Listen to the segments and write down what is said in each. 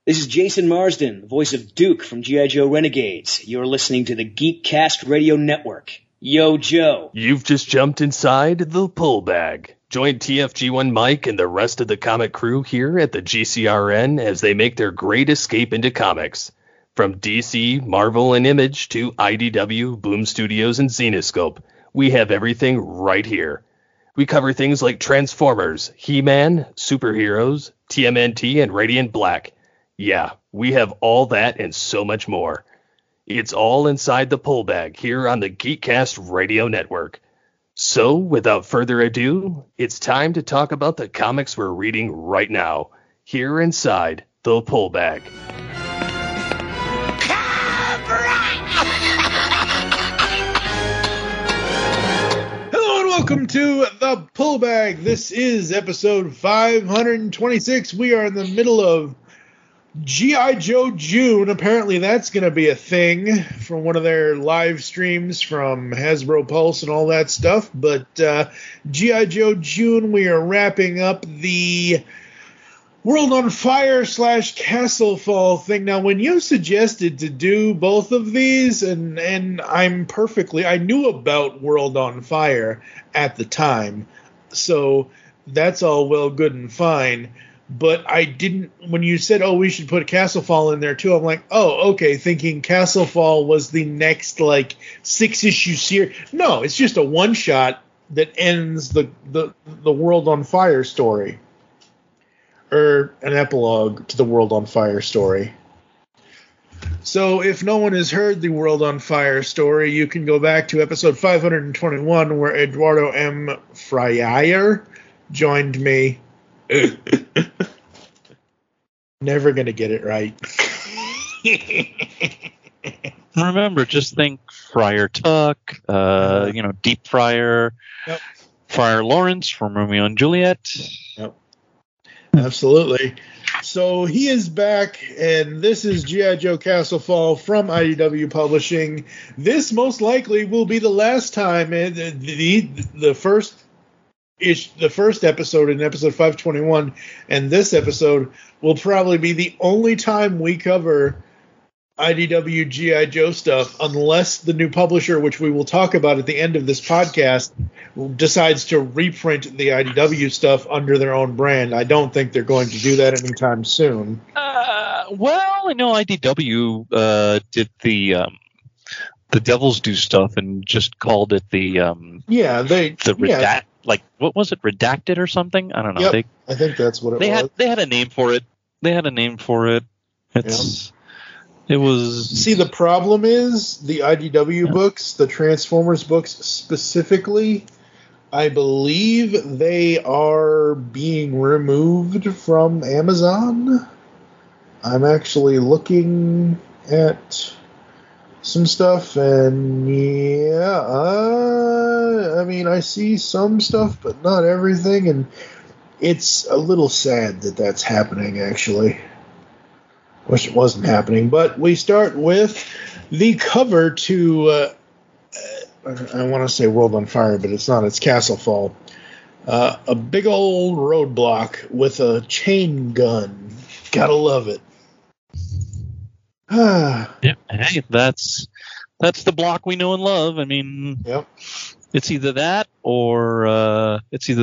This is Jason Marsden, the voice of Duke from G.I. Joe Renegades. You're listening to the Geekcast Radio Network. Yo, Joe. You've just jumped inside the pull bag. Join TFG1 Mike and the rest of the comic crew here at the GCRN as they make their great escape into comics. From DC, Marvel, and Image to IDW, Boom Studios, and Zenescope, we have everything right here. We cover things like Transformers, He-Man, superheroes, TMNT, and Radiant Black. Yeah, we have all that and so much more. It's all inside the pull bag here on the Geekcast Radio Network. So, without further ado, it's time to talk about the comics we're reading right now, here inside the pull bag. Hello and welcome to the pull bag. This is episode 526. We are in the middle of G.I. Joe June. Apparently that's going to be a thing from one of their live streams from Hasbro Pulse and all that stuff. But G.I. Joe June, we are wrapping up the World on Fire / Castle Fall thing. Now, when you suggested to do both of these, and I knew about World on Fire at the time, so that's all well, good, and fine. But I didn't, when you said, oh, we should put Castle Fall in there too, I'm like, oh, okay, thinking Castle Fall was the next, 6-issue series. No, it's just a one-shot that ends the World on Fire story. Or an epilogue to the World on Fire story. So if no one has heard the World on Fire story, you can go back to episode 521 where Eduardo M. Fryer joined me. Never gonna get it right. Remember, just think Friar Tuck, Deep Friar, yep. Friar Lawrence from Romeo and Juliet. Yep. Absolutely. So he is back, and this is G.I. Joe Castle Fall from IDW Publishing. This most likely will be the last time the first episode in episode 521, and this episode will probably be the only time we cover IDW G.I. Joe stuff, unless the new publisher, which we will talk about at the end of this podcast, decides to reprint the IDW stuff under their own brand. I don't think they're going to do that anytime soon. Well, I know IDW did the Devils Do stuff and just called it what was it, Redacted or something? I don't know. Yep, I think that's what it was. They had a name for it. It was... See, the problem is the IDW books, the Transformers books specifically, I believe they are being removed from Amazon. I'm actually looking at some stuff, and I see some stuff, but not everything, and it's a little sad that that's happening, actually. Wish it wasn't happening, but we start with the cover to, I want to say World on Fire, but it's not, it's Castle Fall. A big old roadblock with a chain gun. Gotta love it. Yeah, hey, that's the block we know and love. I mean, yep. It's either that or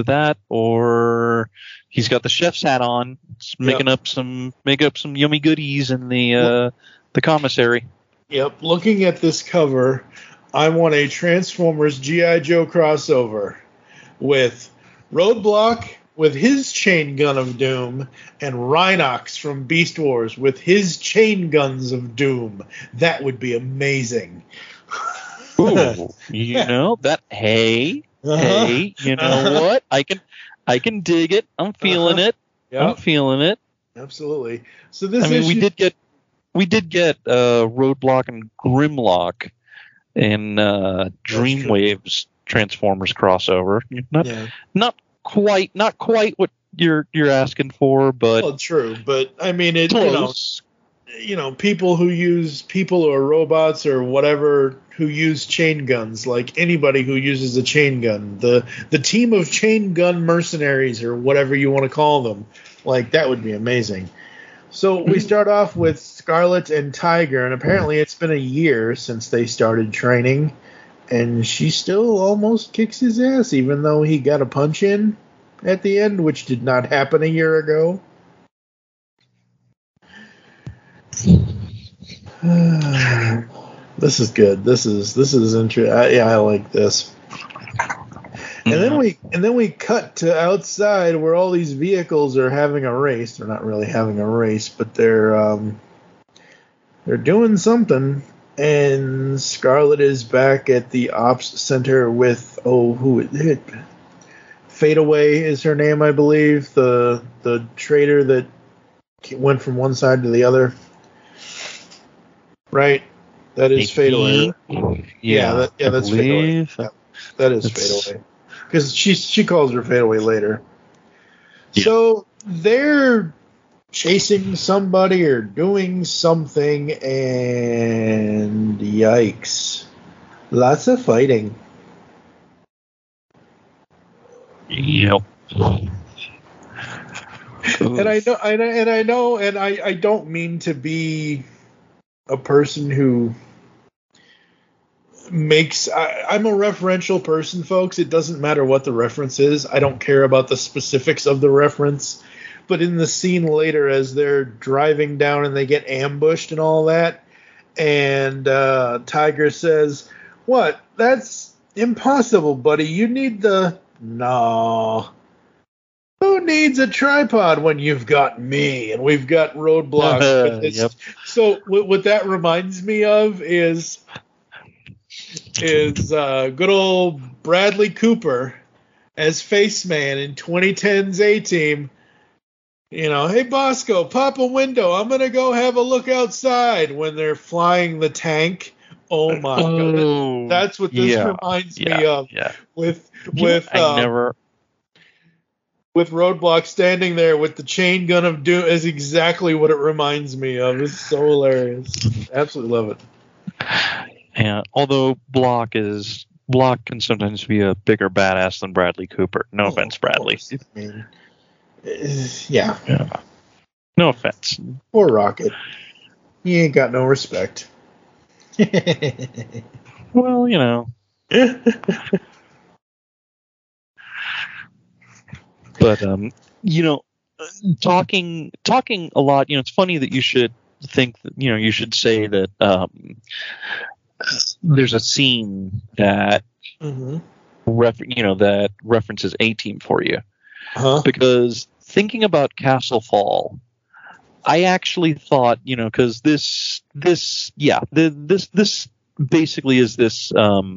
he's got the chef's hat on, making up some yummy goodies in the commissary. Yep. Looking at this cover, I want a Transformers G.I. Joe crossover with Roadblock with his chain gun of doom and Rhinox from Beast Wars with his chain guns of doom. That would be amazing. Ooh, you know that. Hey, you know what? I can dig it. I'm feeling it. Yep. I'm feeling it. Absolutely. So this we did get Roadblock and Grimlock in Dreamwave's Transformers crossover. Not quite what you're asking for, but well, true. But I mean, it close. People or robots or whatever who use chain guns, like anybody who uses a chain gun, the team of chain gun mercenaries or whatever you want to call them, like that would be amazing. So we start off with Scarlet and Tiger, and apparently it's been a year since they started training, and she still almost kicks his ass, even though he got a punch in at the end, which did not happen a year ago. This is good. This is interesting. Yeah, I like this. And then we cut to outside where all these vehicles are having a race. They're not really having a race, but they're doing something. And Scarlet is back at the ops center with Fadeaway is her name, I believe. The trader that went from one side to the other. Right? That is Fadeaway. Yeah, that's Fadeaway. Yeah, that is Fadeaway. Because she calls her Fadeaway later. Yeah. So they're chasing somebody or doing something, and yikes. Lots of fighting. Yep. And I don't mean to be a person who I'm a referential person, folks. It doesn't matter what the reference is. I don't care about the specifics of the reference. But in the scene later, as they're driving down and they get ambushed and all that, and Tiger says, "What? That's impossible, buddy. You need the..." No. Who needs a tripod when you've got me? And we've got Roadblock. Yep. So what that reminds me of is good old Bradley Cooper as Faceman in 2010's A-Team. You know, hey Bosco, pop a window. I'm gonna go have a look outside when they're flying the tank. Oh my god, that's what this reminds me of. Yeah. With Roadblock standing there with the chain gun of doom is exactly what it reminds me of. It's so hilarious. Absolutely love it. Yeah, although Block can sometimes be a bigger badass than Bradley Cooper. No offense, Bradley. I mean, yeah. No offense. Poor Rocket. He ain't got no respect. Well, you know. But you know, talking a lot. You know, it's funny that you should think that, you know, you should say that there's a scene that that references A-Team for you, because thinking about Castle Fall, I actually thought, you know, because this basically is this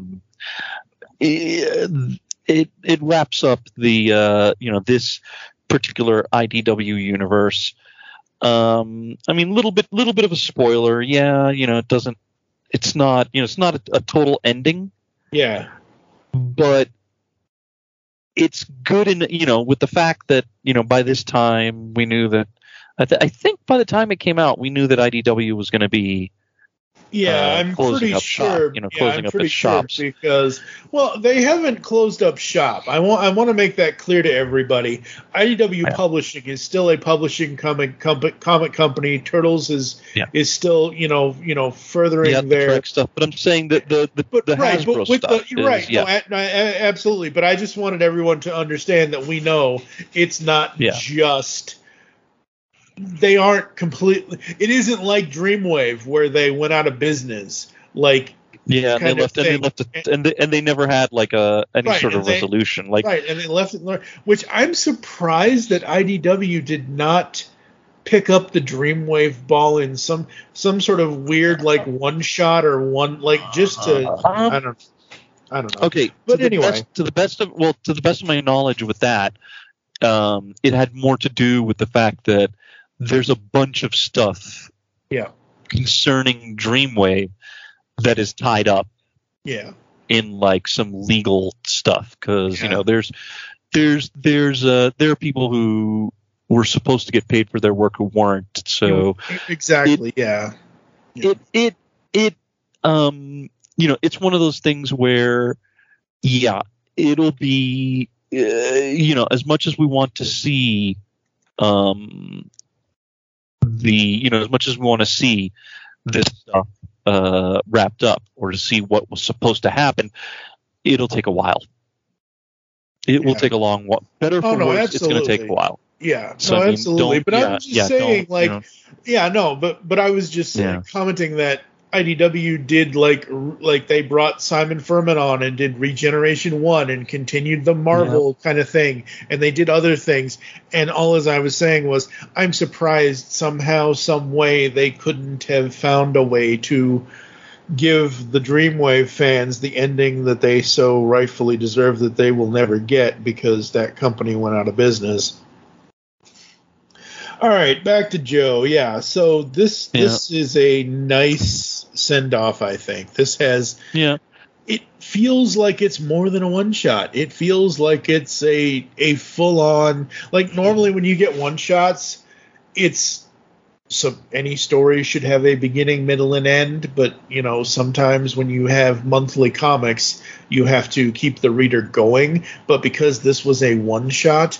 it wraps up the this particular IDW universe. I mean, little bit of a spoiler. Yeah, you know, it's not a total ending. Yeah. But it's good in, you know, with the fact that, you know, by this time we knew that, I think by the time it came out, we knew that IDW was going to be I'm pretty sure. Closing up its shops. Because, well, they haven't closed up shop. I want to make that clear to everybody. IDW Publishing is still a publishing comic company. Turtles is still, you know, furthering their Trek stuff. But I'm saying that the Hasbro stuff. You're right. No, absolutely. But I just wanted everyone to understand that we know it's not just. They aren't completely. It isn't like Dreamwave where they went out of business. Like and they never had like any sort of resolution. Like and they left it. Which I'm surprised that IDW did not pick up the Dreamwave ball in some sort of weird like one shot or one like just to I don't know. Okay, but anyway, to the best of my knowledge with that, it had more to do with the fact that there's a bunch of stuff concerning Dreamwave that is tied up in like some legal stuff, because you know there are people who were supposed to get paid for their work who weren't, so exactly you know, it's one of those things where it'll be you know, as much as we want to see as much as we want to see this stuff wrapped up or to see what was supposed to happen, it'll take a while. It will take a long while. Better for worse, it's going to take a while. Yeah, so, absolutely. But I was just saying, but I was just commenting that IDW did like they brought Simon Furman on and did Regeneration 1 and continued the Marvel kind of thing, and they did other things. And all as I was saying was, I'm surprised somehow, some way they couldn't have found a way to give the Dreamwave fans the ending that they so rightfully deserve that they will never get because that company went out of business. All right, back to Joe. Yeah, so this is a nice send-off, I think. This has... Yeah. It feels like it's more than a one-shot. It feels like it's a full-on... Like, normally when you get one-shots, it's... So any story should have a beginning, middle, and end, but, sometimes when you have monthly comics, you have to keep the reader going. But because this was a one-shot,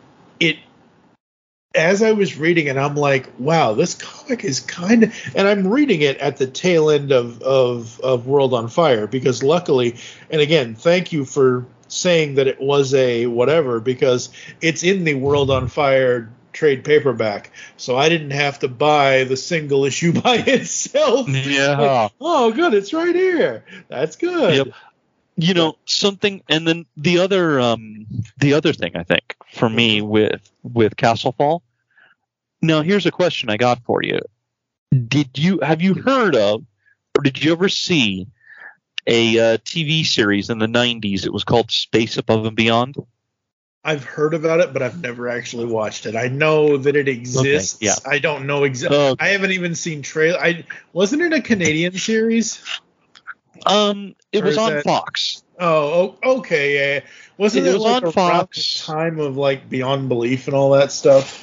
as I was reading it, I'm like, wow, this comic is kind of... And I'm reading it at the tail end of World on Fire, because luckily... And again, thank you for saying that it was a whatever, because it's in the World on Fire trade paperback, so I didn't have to buy the single issue by itself. Yeah. Like, oh, good, it's right here. That's good. Yep. Something, and then the other thing I think for me with Castlefall. Now, here's a question I got for you. Have you heard of, or did you ever see a TV series in the 90s? It was called Space Above and Beyond. I've heard about it, but I've never actually watched it. I know that it exists. Okay, yeah. I don't know exactly. Okay. I haven't even seen trailer. Wasn't it a Canadian series? It was on Fox. Oh, okay, yeah. Wasn't it was like on Fox time of like Beyond Belief and all that stuff?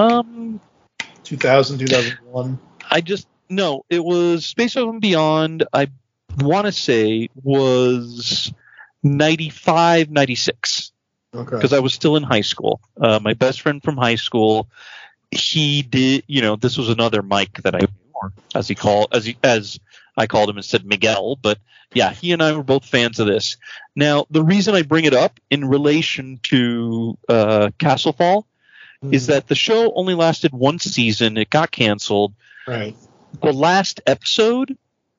2000, 2001. No, it was Space Above and Beyond. I want to say was 95, 96. Okay. Because I was still in high school. My best friend from high school, he did. This was another Mike that I knew, as I called him instead, Miguel. But yeah, he and I were both fans of this. Now, the reason I bring it up in relation to Castlefall is that the show only lasted one season. It got canceled. Right. The last episode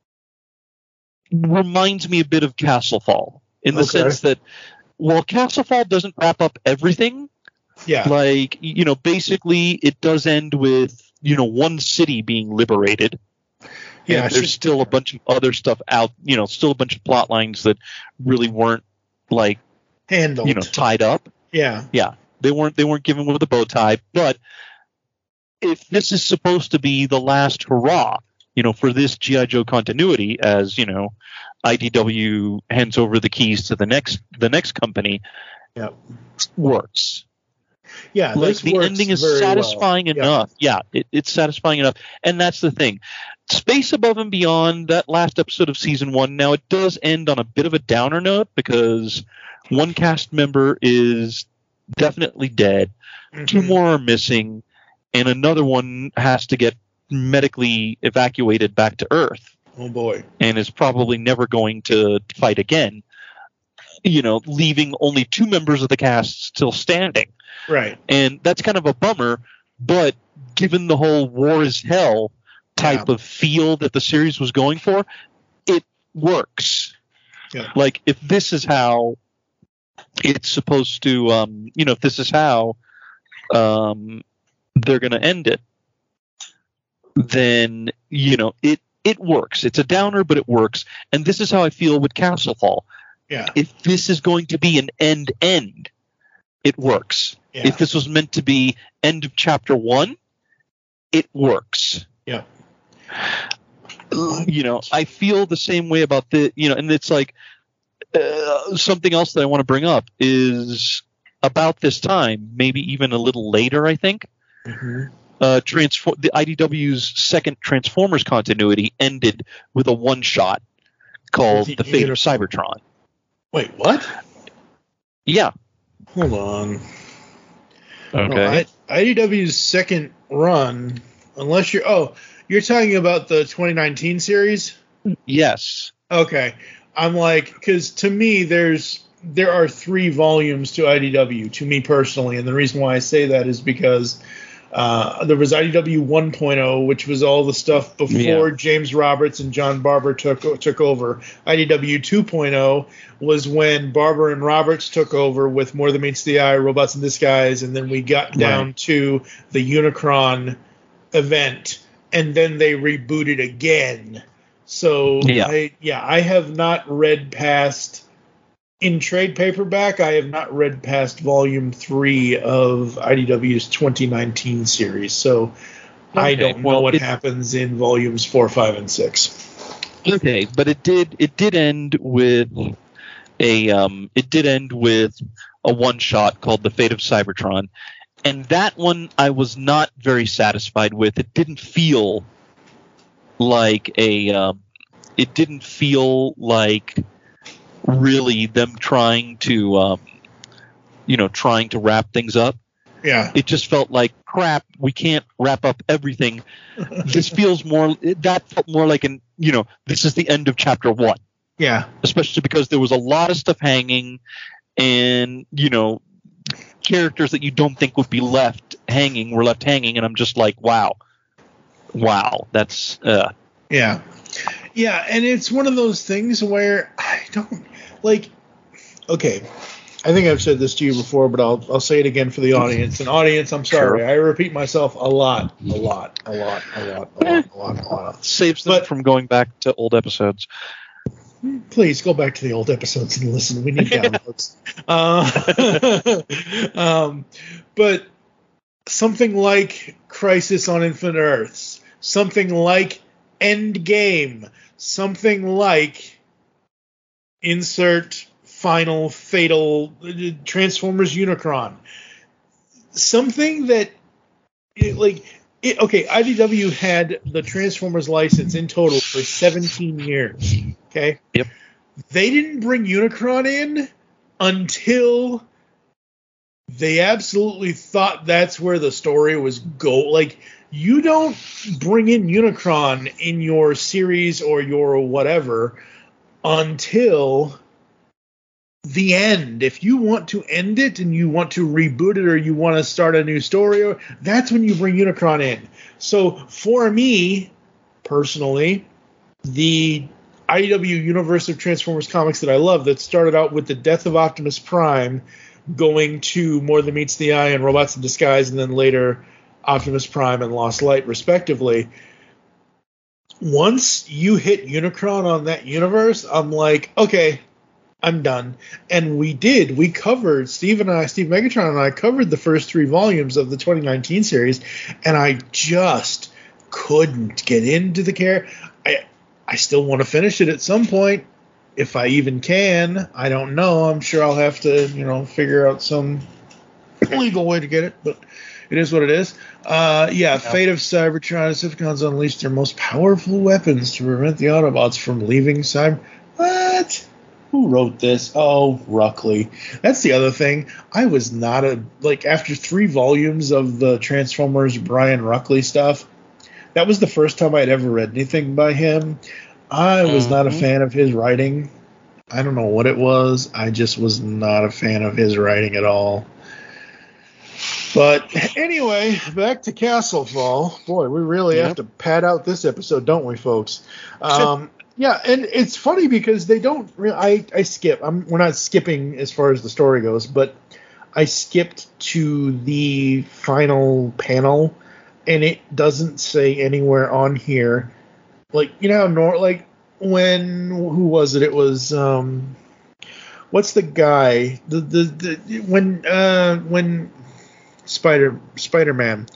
reminds me a bit of Castlefall in the sense that, while Castlefall doesn't wrap up everything, basically it does end with, one city being liberated. Yeah, and there's still a bunch of other stuff out, still a bunch of plot lines that really weren't handled, tied up. Yeah. Yeah. They weren't given with a bow tie, but if this is supposed to be the last hurrah, for this G.I. Joe continuity, as, IDW hands over the keys to the next company, works. Yeah, the ending is satisfying enough. Yeah, it's satisfying enough. And that's the thing. Space Above and Beyond, that last episode of season 1, now it does end on a bit of a downer note because one cast member is definitely dead, 2 more are missing, and another one has to get medically evacuated back to Earth. Oh boy. And is probably never going to fight again, leaving only 2 members of the cast still standing. Right. And that's kind of a bummer, but given the whole war is hell type of feel that the series was going for, it works. Yeah. Like, if this is how it's supposed to, if this is how they're going to end it, then, it works. It's a downer, but it works. And this is how I feel with Castlefall. Yeah. If this is going to be an end, it works. Yeah. If this was meant to be end of chapter 1, it works. Yeah. I feel the same way about and it's like something else that I want to bring up is about this time, maybe even a little later, I think. Mm-hmm. The IDW's second Transformers continuity ended with a one-shot called The Fate of Cybertron. Wait, what? Yeah. Hold on. Okay. No, IDW's second run Unless you're talking about the 2019 series? Yes. Okay. I'm like, because to me, there are 3 volumes to IDW, to me personally, and the reason why I say that is because there was IDW 1.0, which was all the stuff before James Roberts and John Barber took over. IDW 2.0 was when Barber and Roberts took over with More Than Meets the Eye, Robots in Disguise, and then we got down to the Unicron event, and then they rebooted again. So I have not read past, in trade paperback, I have not read past volume 3 of IDW's 2019 series. So I don't know what happens in volumes 4, 5, and 6. Okay, but it did end with a one shot called The Fate of Cybertron. And that one I was not very satisfied with. It didn't feel like really them trying to wrap things up. Yeah. It just felt like crap. We can't wrap up everything. That felt more like this is the end of chapter 1. Yeah. Especially because there was a lot of stuff hanging, and characters that you don't think would be left hanging were left hanging, and I'm just like, wow, that's yeah, and it's one of those things where I don't like. Okay, I think I've said this to you before, but I'll say it again for the audience. And audience, I'm sorry, I repeat myself a lot. Saves them from going back to old episodes. Please go back to the old episodes and listen. We need downloads. But something like Crisis on Infinite Earths, something like Endgame, something like insert final fatal Transformers Unicron, something that IDW had the Transformers license in total for 17 years. Okay. Yep. They didn't bring Unicron in until they absolutely thought that's where the story was Like, you don't bring in Unicron in your series or your whatever until the end. If you want to end it and you want to reboot it or you want to start a new story, that's when you bring Unicron in. So for me, personally, the IDW universe of Transformers comics that I love, that started out with the death of Optimus Prime, going to More Than Meets the Eye and Robots in Disguise, and then later Optimus Prime and Lost Light, respectively. Once you hit Unicron on that universe, I'm like, okay, I'm done. And we covered, Steve Megatron and I covered the first 3 volumes of the 2019 series, and I just couldn't get into the character. I still want to finish it at some point, if I even can. I don't know. I'm sure I'll have to, figure out some legal way to get it, but it is what it is. Fate of Cybertron. Decepticons unleashed their most powerful weapons to prevent the Autobots from leaving Cyber. What? Who wrote this? Oh, Ruckley. That's the other thing. I was not after 3 volumes of the Transformers Brian Ruckley stuff, that was the first time I'd ever read anything by him. I was not a fan of his writing. I don't know what it was. I just was not a fan of his writing at all. But anyway, back to Castlefall. Boy, we really have to pad out this episode, don't we, folks? Yeah, and it's funny because they don't really... I skip. We're not skipping as far as the story goes, but I skipped to the final panel, and it doesn't say anywhere on here, who was it? It was what's the guy? When Spider-Man.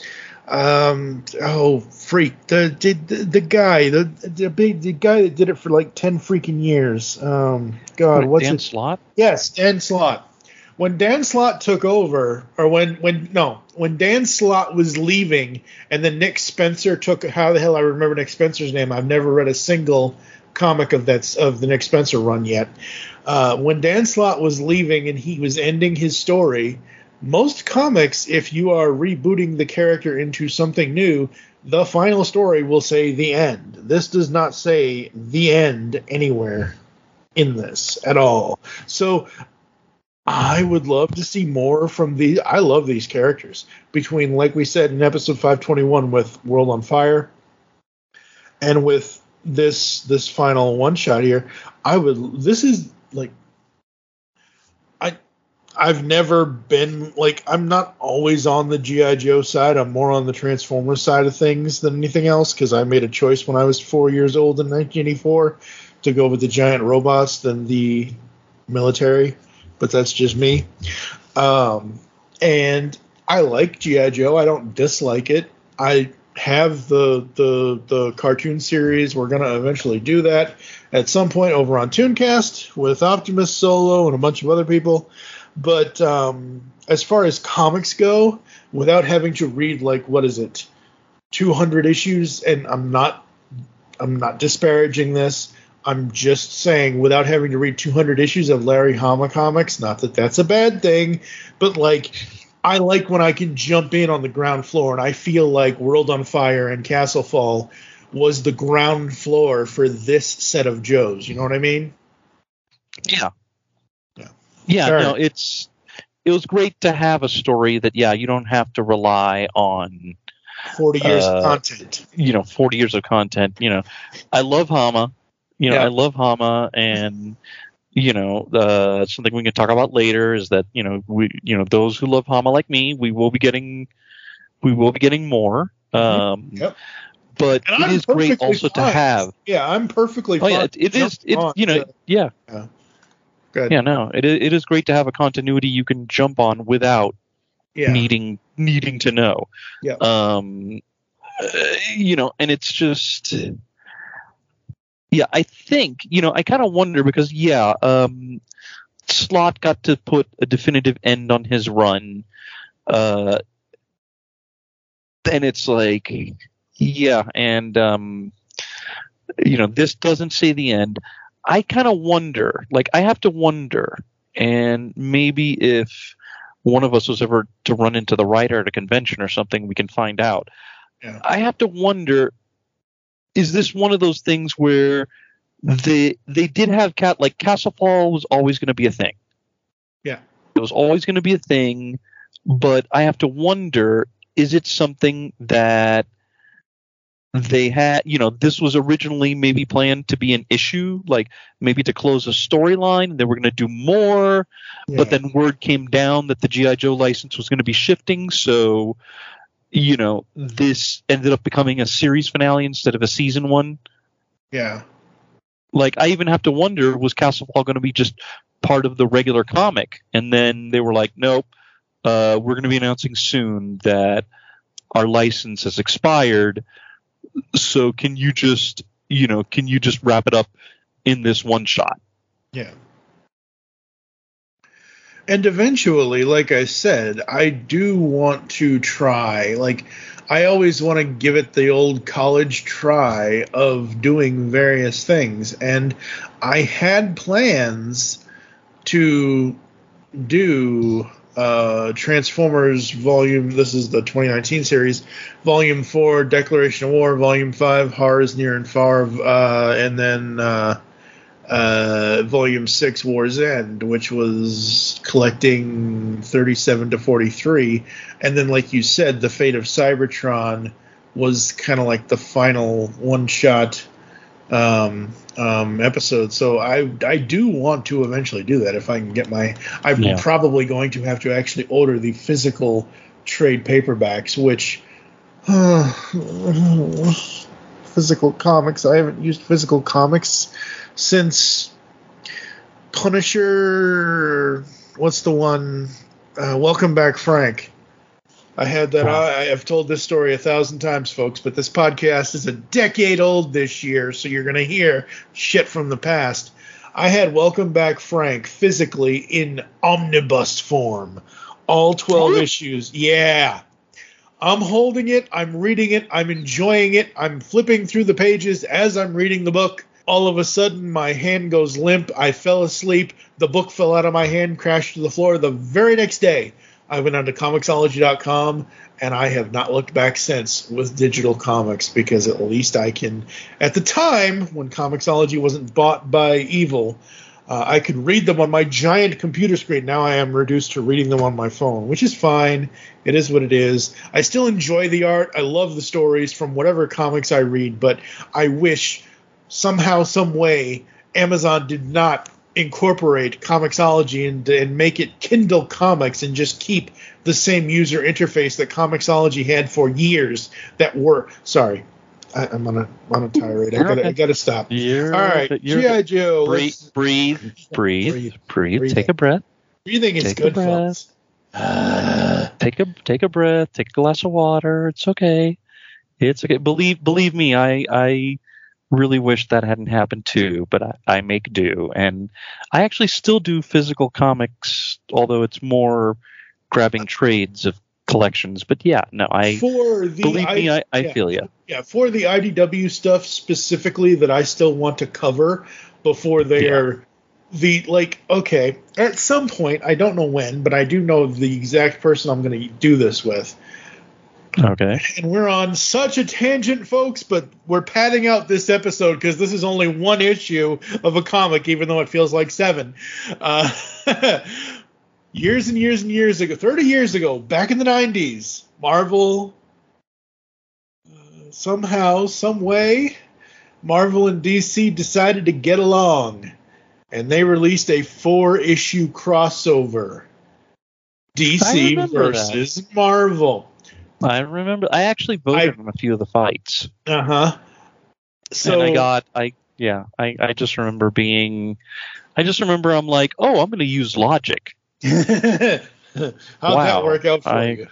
The guy that did it for like 10 freaking years. Dan Slott? Yes, Dan Slott. When Dan Slott took over, or when Dan Slott was leaving, and then Nick Spencer took. How the hell I remember Nick Spencer's name? I've never read a single comic of the Nick Spencer run yet. When Dan Slott was leaving and he was ending his story, most comics, if you are rebooting the character into something new, the final story will say the end. This does not say the end anywhere in this at all. So I would love to see more from these. I love these characters. Between, like we said in episode 521 with World on Fire and with this final one shot here, this is like, I've never been, like, I'm not always on the G.I. Joe side. I'm more on the Transformers side of things than anything else, because I made a choice when I was 4 years old in 1984 to go with the giant robots than the military, but that's just me. And I like G.I. Joe. I don't dislike it. I have the cartoon series. We're going to eventually do that at some point over on Tooncast with Optimus Solo and a bunch of other people. But as far as comics go, without having to read, like, what is it, 200 issues, and I'm not disparaging this. I'm just saying, without having to read 200 issues of Larry Hama comics, not that that's a bad thing, but, like, I like when I can jump in on the ground floor, and I feel like World on Fire and Castle Fall was the ground floor for this set of Joes. You know what I mean? Yeah. Yeah, Sorry. no, it was great to have a story that, you don't have to rely on 40 years of content. 40 years of content. I love Hama. Yeah. I love Hama, and something we can talk about later is that those who love Hama like me, we will be getting more. Yep. But and it is great also to have. Yeah, I'm perfectly fine. Yeah, it is. Yeah. Good. Yeah, no, it is great to have a continuity you can jump on without needing to know. Yeah. And it's just, I think, I kind of wonder because, Slott got to put a definitive end on his run. And it's like, this doesn't say the end. I kind of wonder, I have to wonder, and maybe if one of us was ever to run into the writer at a convention or something, we can find out. Yeah. I have to wonder, is this one of those things where they did have Castle Fall was always going to be a thing. Yeah. It was always going to be a thing, but I have to wonder, is it something that they had, this was originally maybe planned to be an issue, like maybe to close a storyline. They were going to do more, but then word came down that the G.I. Joe license was going to be shifting. So, this ended up becoming a series finale instead of a season one. Yeah. I even have to wonder, was Castle Fall going to be just part of the regular comic? And then they were like, nope, we're going to be announcing soon that our license has expired. So can you just wrap it up in this one shot? Yeah. And eventually, like I said, I do want to try. I always want to give it the old college try of doing various things. And I had plans to do Transformers this is the 2019 series, Volume 4, Declaration of War, Volume 5, Horrors Near and Far, and then Volume 6, War's End, which was collecting 37 to 43. And then, like you said, The Fate of Cybertron was kind of like the final one-shot episode. So I do want to eventually do that if I can get I'm probably going to have to actually order the physical trade paperbacks, which physical comics, I haven't used physical comics since Punisher, what's the one, Welcome Back Frank. I had that. I have told this story 1,000 times, folks, but this podcast is a decade old this year, so you're going to hear shit from the past. I had Welcome Back Frank physically in omnibus form. All 12 issues. Yeah. I'm holding it. I'm reading it. I'm enjoying it. I'm flipping through the pages as I'm reading the book. All of a sudden, my hand goes limp. I fell asleep. The book fell out of my hand, crashed to the floor. The very next day, I went on to Comixology.com, and I have not looked back since with digital comics, because at least I can, at the time when Comixology wasn't bought by Evil, I could read them on my giant computer screen. Now I am reduced to reading them on my phone, which is fine. It is what it is. I still enjoy the art. I love the stories from whatever comics I read, but I wish somehow, some way, Amazon did not incorporate Comixology and make it Kindle Comics and just keep the same user interface that Comixology had for years that were... Sorry. I'm on a tirade. I gotta stop. All right, G.I. Joe. Breathe. Take a breath. Breathing is good, folks. Take a breath. Take a glass of water. It's okay. It's okay. Believe me, I really wish that hadn't happened too, but I make do, and I actually still do physical comics, although it's more grabbing trades of collections. But yeah, no, I feel you. Yeah, for the IDW stuff specifically that I still want to cover before they are okay, at some point, I don't know when, but I do know the exact person I'm going to do this with. Okay. And we're on such a tangent, folks, but we're padding out this episode because this is only one issue of a comic, even though it feels like 7. Years and years and years ago, 30 years ago, back in the 90s, Marvel, somehow, some way, Marvel and DC decided to get along, and they released a 4-issue crossover. DC versus Marvel. I remember. I actually voted on a few of the fights. So and I just remember I'm like, oh, I'm going to use logic. How'd that work out for you?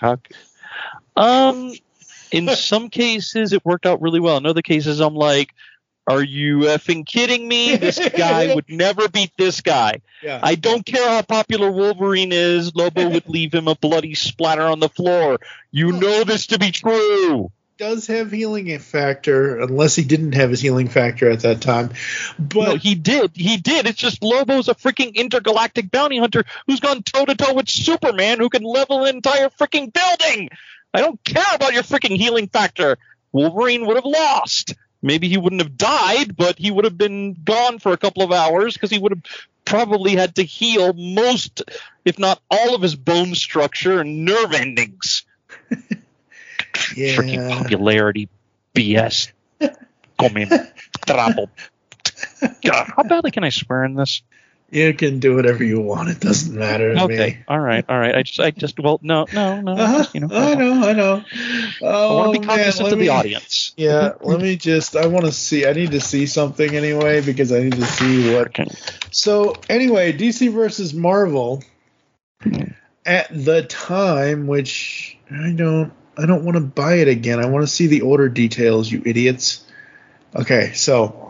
In some cases, it worked out really well. In other cases, I'm like, are you effing kidding me? This guy would never beat this guy. Yeah. I don't care how popular Wolverine is. Lobo would leave him a bloody splatter on the floor. You know this to be true. Does have healing factor, unless he didn't have his healing factor at that time. But no, he did. It's just Lobo's a freaking intergalactic bounty hunter who's gone toe-to-toe with Superman, who can level an entire freaking building. I don't care about your freaking healing factor. Wolverine would have lost. Maybe he wouldn't have died, but he would have been gone for a couple of hours because he would have probably had to heal most, if not all, of his bone structure and nerve endings. Yeah. Freaking popularity BS. Come in. Trapo. How badly can I swear in this? You can do whatever you want. It doesn't matter to me. All right. I just no. I know. I want to be cognizant of the audience. Yeah, I need to see something anyway, because I need to see what. Okay. So anyway, DC versus Marvel at the time, which I don't want to buy it again. I want to see the order details, you idiots. Okay, so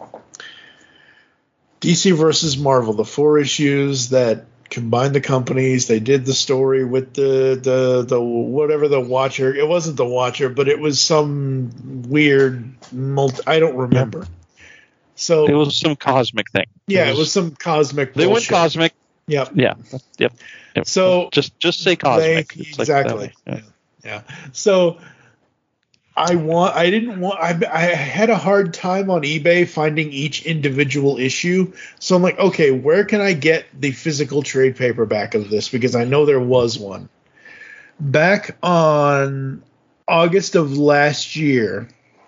DC versus Marvel, the 4 issues that combined the companies. They did the story with the whatever, the Watcher. It wasn't the Watcher, but it was some weird I don't remember. So it was some cosmic thing. Yeah, it was some cosmic. They went cosmic. Yep. Yeah. Yep. So just say cosmic. Exactly. Yeah. So I had a hard time on eBay finding each individual issue. So I'm like, okay, where can I get the physical trade paperback of this? Because I know there was one. Back on August of last year,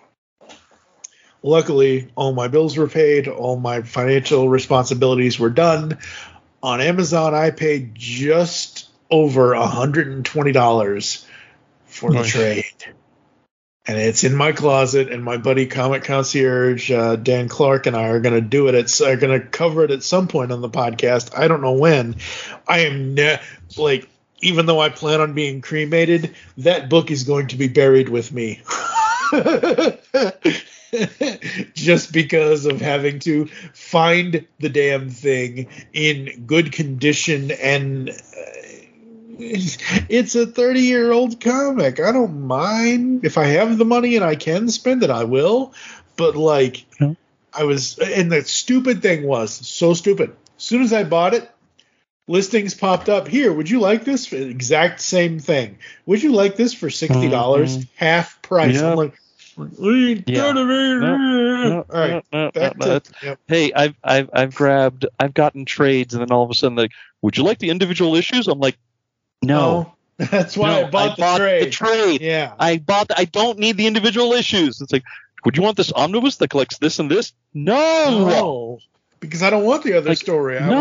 luckily, all my bills were paid, all my financial responsibilities were done. On Amazon, I paid just over $120 for the trade. And it's in my closet, and my buddy Comic Concierge, Dan Clark, and I are going to do it. Are going to cover it at some point on the podcast. I don't know when. I am even though I plan on being cremated, that book is going to be buried with me. Just because of having to find the damn thing in good condition, and it's a 30-year-old comic. I don't mind. If I have the money and I can spend it, I will. But I was, and the stupid thing was so stupid. As soon as I bought it, listings popped up. Here, would you like this? Exact same thing. Would you like this for $60? Half price. Yeah. I'm like, we got to be. All right. Yep. Hey, I've gotten trades, and then all of a sudden, like, would you like the individual issues? I'm like, no. That's why I bought the trade. Yeah. I don't need the individual issues. It's like, would you want this omnibus that collects this and this? No. Because I don't want the other story. I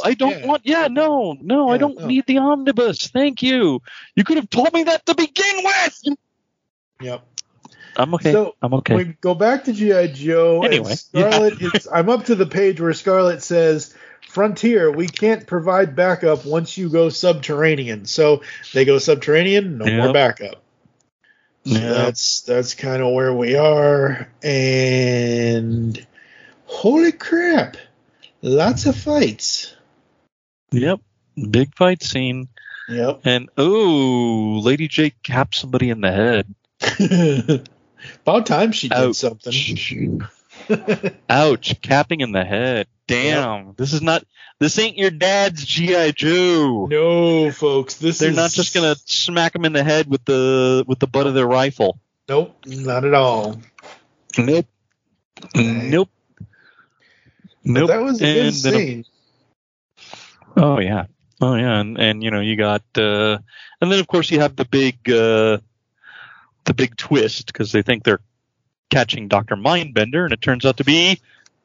don't need the omnibus. Thank you. You could have told me that to begin with. Yep. I'm okay. So I'm okay. We go back to G.I. Joe. Anyway, and Scarlet. I'm up to the page where Scarlet says, Frontier, we can't provide backup once you go subterranean. So they go subterranean, no more backup. So that's kind of where we are. And holy crap, lots of fights. Yep, big fight scene. Yep. And Lady J capped somebody in the head. About time she did something. Ouch, capping in the head. Damn. Yep. This ain't your dad's G.I. Joe. No, folks. They're not just gonna smack him in the head with the butt of their rifle. Nope, not at all. Nope. But that was a good scene. Oh yeah. And you got and then of course you have the big twist, because they think they're catching Dr. Mindbender, and it turns out to be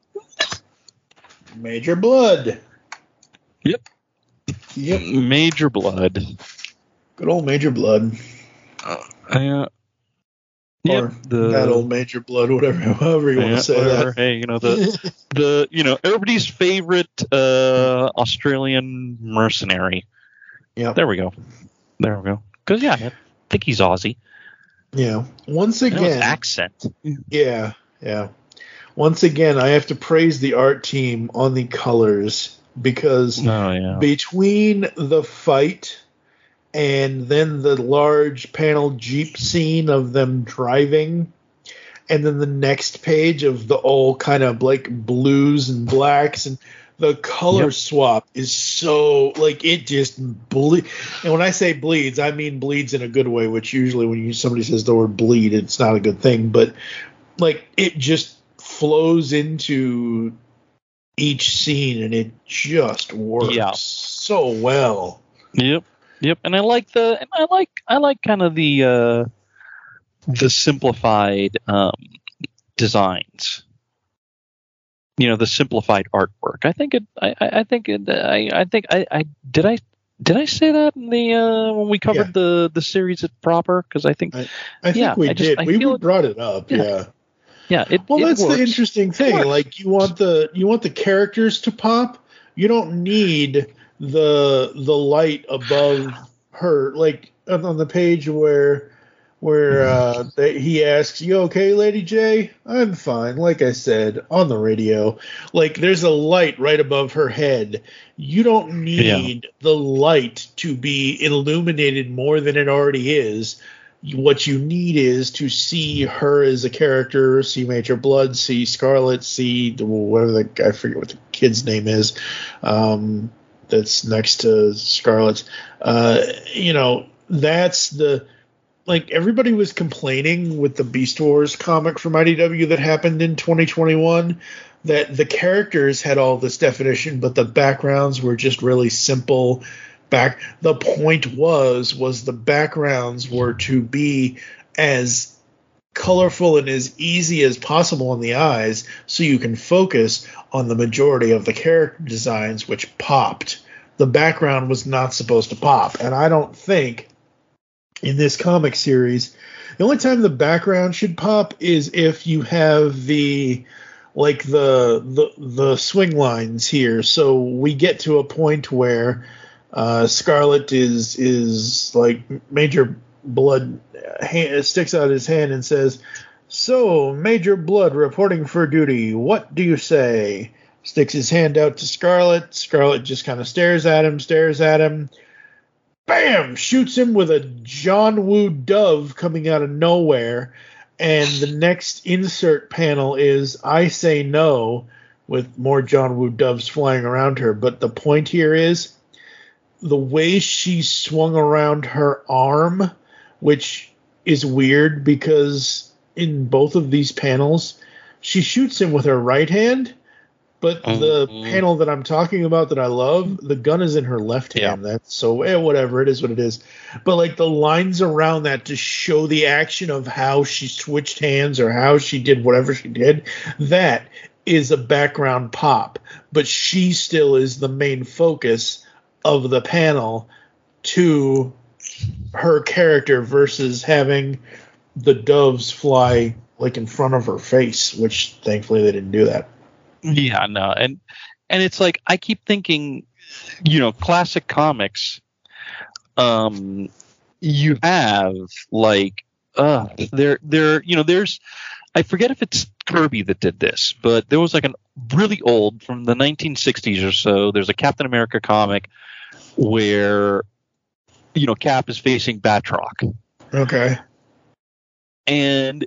Major Blood. Yep. Major Blood. Good old Major Blood. That old Major Blood, however you want to say whatever. that. Hey, the everybody's favorite Australian mercenary. Yeah. There we go. Because I think he's Aussie. Yeah. Once again, accent. Yeah. Once again, I have to praise the art team on the colors, because between the fight and then the large panel Jeep scene of them driving, and then the next page of the all kind of like blues and blacks, and the color swap is so, like, it just bleeds. And when I say bleeds, I mean bleeds in a good way, which usually when somebody says the word bleed, it's not a good thing. But, like, it just flows into each scene, and it just works so well. Yep. And I like kind of the simplified designs. The simplified artwork. I think did I say that in the when we covered the series at proper? Because I think we did. We brought it up. Yeah. Yeah. That's works. The interesting thing. Like, you want the characters to pop. You don't need the light above her, like on the page where he asks, "You okay, Lady J?" "I'm fine." Like I said on the radio, like, there's a light right above her head. You don't need the light to be illuminated more than it already is. What you need is to see her as a character, see Major Blood, see Scarlet, see whatever I forget what the kid's name is, that's next to Scarlet's. That's the, like, everybody was complaining with the Beast Wars comic from IDW that happened in 2021 that the characters had all this definition, but the backgrounds were just really simple. The point was the backgrounds were to be as colorful and as easy as possible on the eyes, so you can focus on the majority of the character designs, which popped. The background was not supposed to pop, and I don't think in this comic series the only time the background should pop is if you have the swing lines here. So we get to a point where Scarlet is like, Major Blood sticks out his hand and says, "So, Major Blood reporting for duty. What do you say?" Sticks his hand out to Scarlet. Scarlet just kind of stares at him. Bam! Shoots him with a John Woo dove coming out of nowhere. And the next insert panel is "I Say No," with more John Woo doves flying around her. But the point here is, the way she swung around her arm, which is weird because in both of these panels, she shoots him with her right hand, but the panel that I'm talking about that I love, the gun is in her left hand. That's so whatever, it is what it is. But like the lines around that to show the action of how she switched hands or how she did whatever she did, that is a background pop. But she still is the main focus of the panel to her character versus having the doves fly like in front of her face, which thankfully they didn't do that. Yeah, no, and it's like I keep thinking, you know, classic comics. You have like there you know, there's, I forget if it's Kirby that did this, but there was like an really old from the 1960s or so. There's a Captain America comic where, you know, Cap is facing Batroc. Okay. And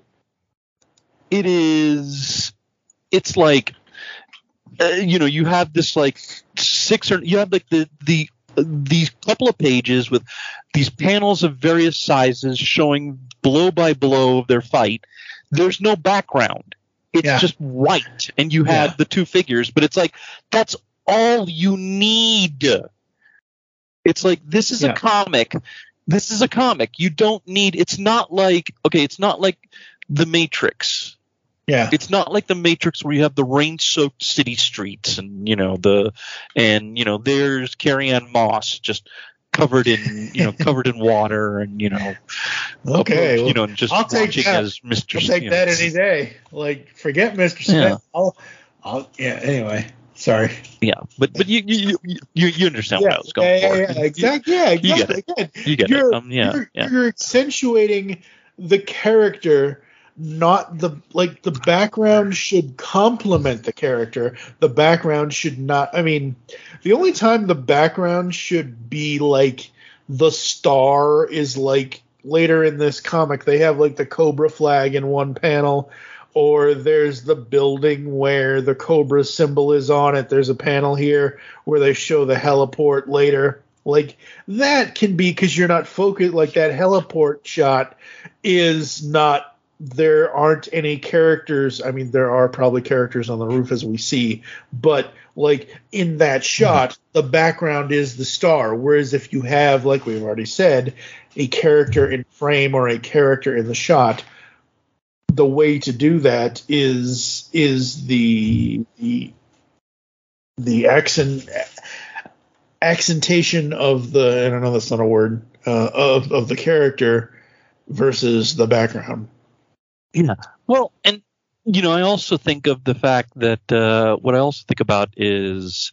it's like, you know, you have this like you have like these couple of pages with these panels of various sizes showing blow by blow of their fight. There's no background. It's just white, and you have the two figures, but it's like that's all you need. It's like this is a comic. This is a comic. You don't need. It's not like It's not like The Matrix. Yeah. It's not like The Matrix where you have the rain-soaked city streets and there's Carrie-Anne Moss just covered in water and okay, and just I'll take watching that. as Mr. I'll take that any day. Like forget Mr. Smith. Yeah. Anyway, sorry. Yeah, but you understand what I was going for. Yeah, exactly. Yeah, exactly. You get it. You're accentuating the character. Not the background should complement the character. The background should not. I mean, the only time the background should be like the star is like later in this comic. They have like the Cobra flag in one panel, or there's the building where the Cobra symbol is on it. There's a panel here where they show the heliport later. Like that can be because you're not focused. Like that heliport shot is not. There aren't any characters. I mean, there are probably characters on the roof as we see, but like in that shot, the background is the star. Whereas if you have, like we've already said, a character in frame or a character in the shot, the way to do that is the accentation of the, and I know that's not a word, of the character versus the background. Yeah. Well, and I also think of the fact that what I also think about is,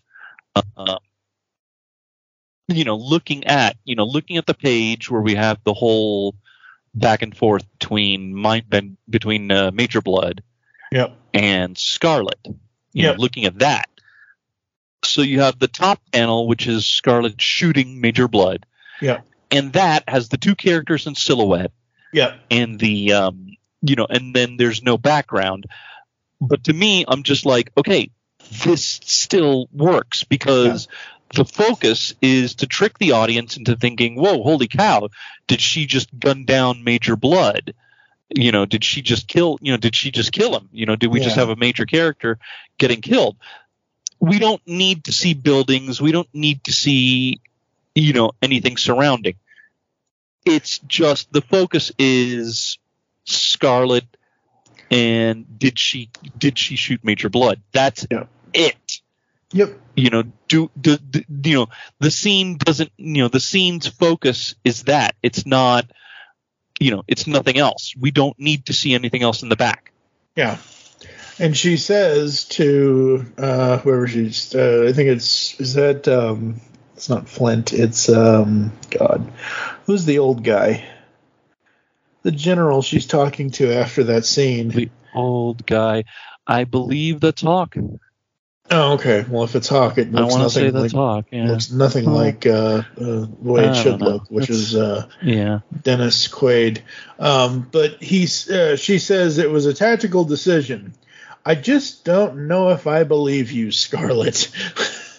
looking at the page where we have the whole back and forth between Major Blood, and Scarlet. Looking at that. So you have the top panel, which is Scarlet shooting Major Blood. Yeah. And that has the two characters in silhouette. Yeah. And the and then there's no background. But to me, I'm just like, okay, this still works because the focus is to trick the audience into thinking, whoa, holy cow, did she just gun down Major Blood? Did she just kill him? Did we just have a major character getting killed? We don't need to see buildings. We don't need to see, anything surrounding. It's just the focus is Scarlet, and did she shoot Major Blood? That's it. Yep. The scene doesn't. The scene's focus is that. It's not. It's nothing else. We don't need to see anything else in the back. Yeah. And she says to whoever she's, I think it's not Flint. It's God, who's the old guy? The general she's talking to after that scene. The old guy, I believe that's Hawk. Oh, okay. Well, if it's Hawk, it looks nothing like Hawk. Yeah. Looks nothing like the way it should look, which is Dennis Quaid. But she says it was a tactical decision. I just don't know if I believe you, Scarlet.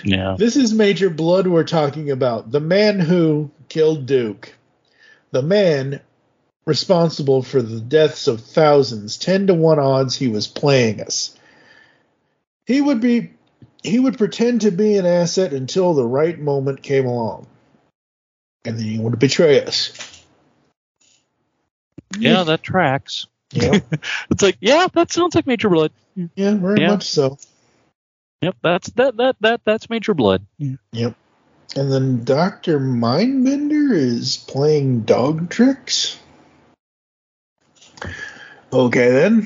Yeah. This is Major Blood we're talking about. The man who killed Duke. The man responsible for the deaths of thousands. 10-1 odds he was playing us. He would pretend to be an asset until the right moment came along. And then he would betray us. Yeah, that tracks. Yeah. It's like, yeah, that sounds like Major Blood. Yeah, very much so. Yep, that's Major Blood. Yep. And then Dr. Mindbender is playing dog tricks. Okay, then.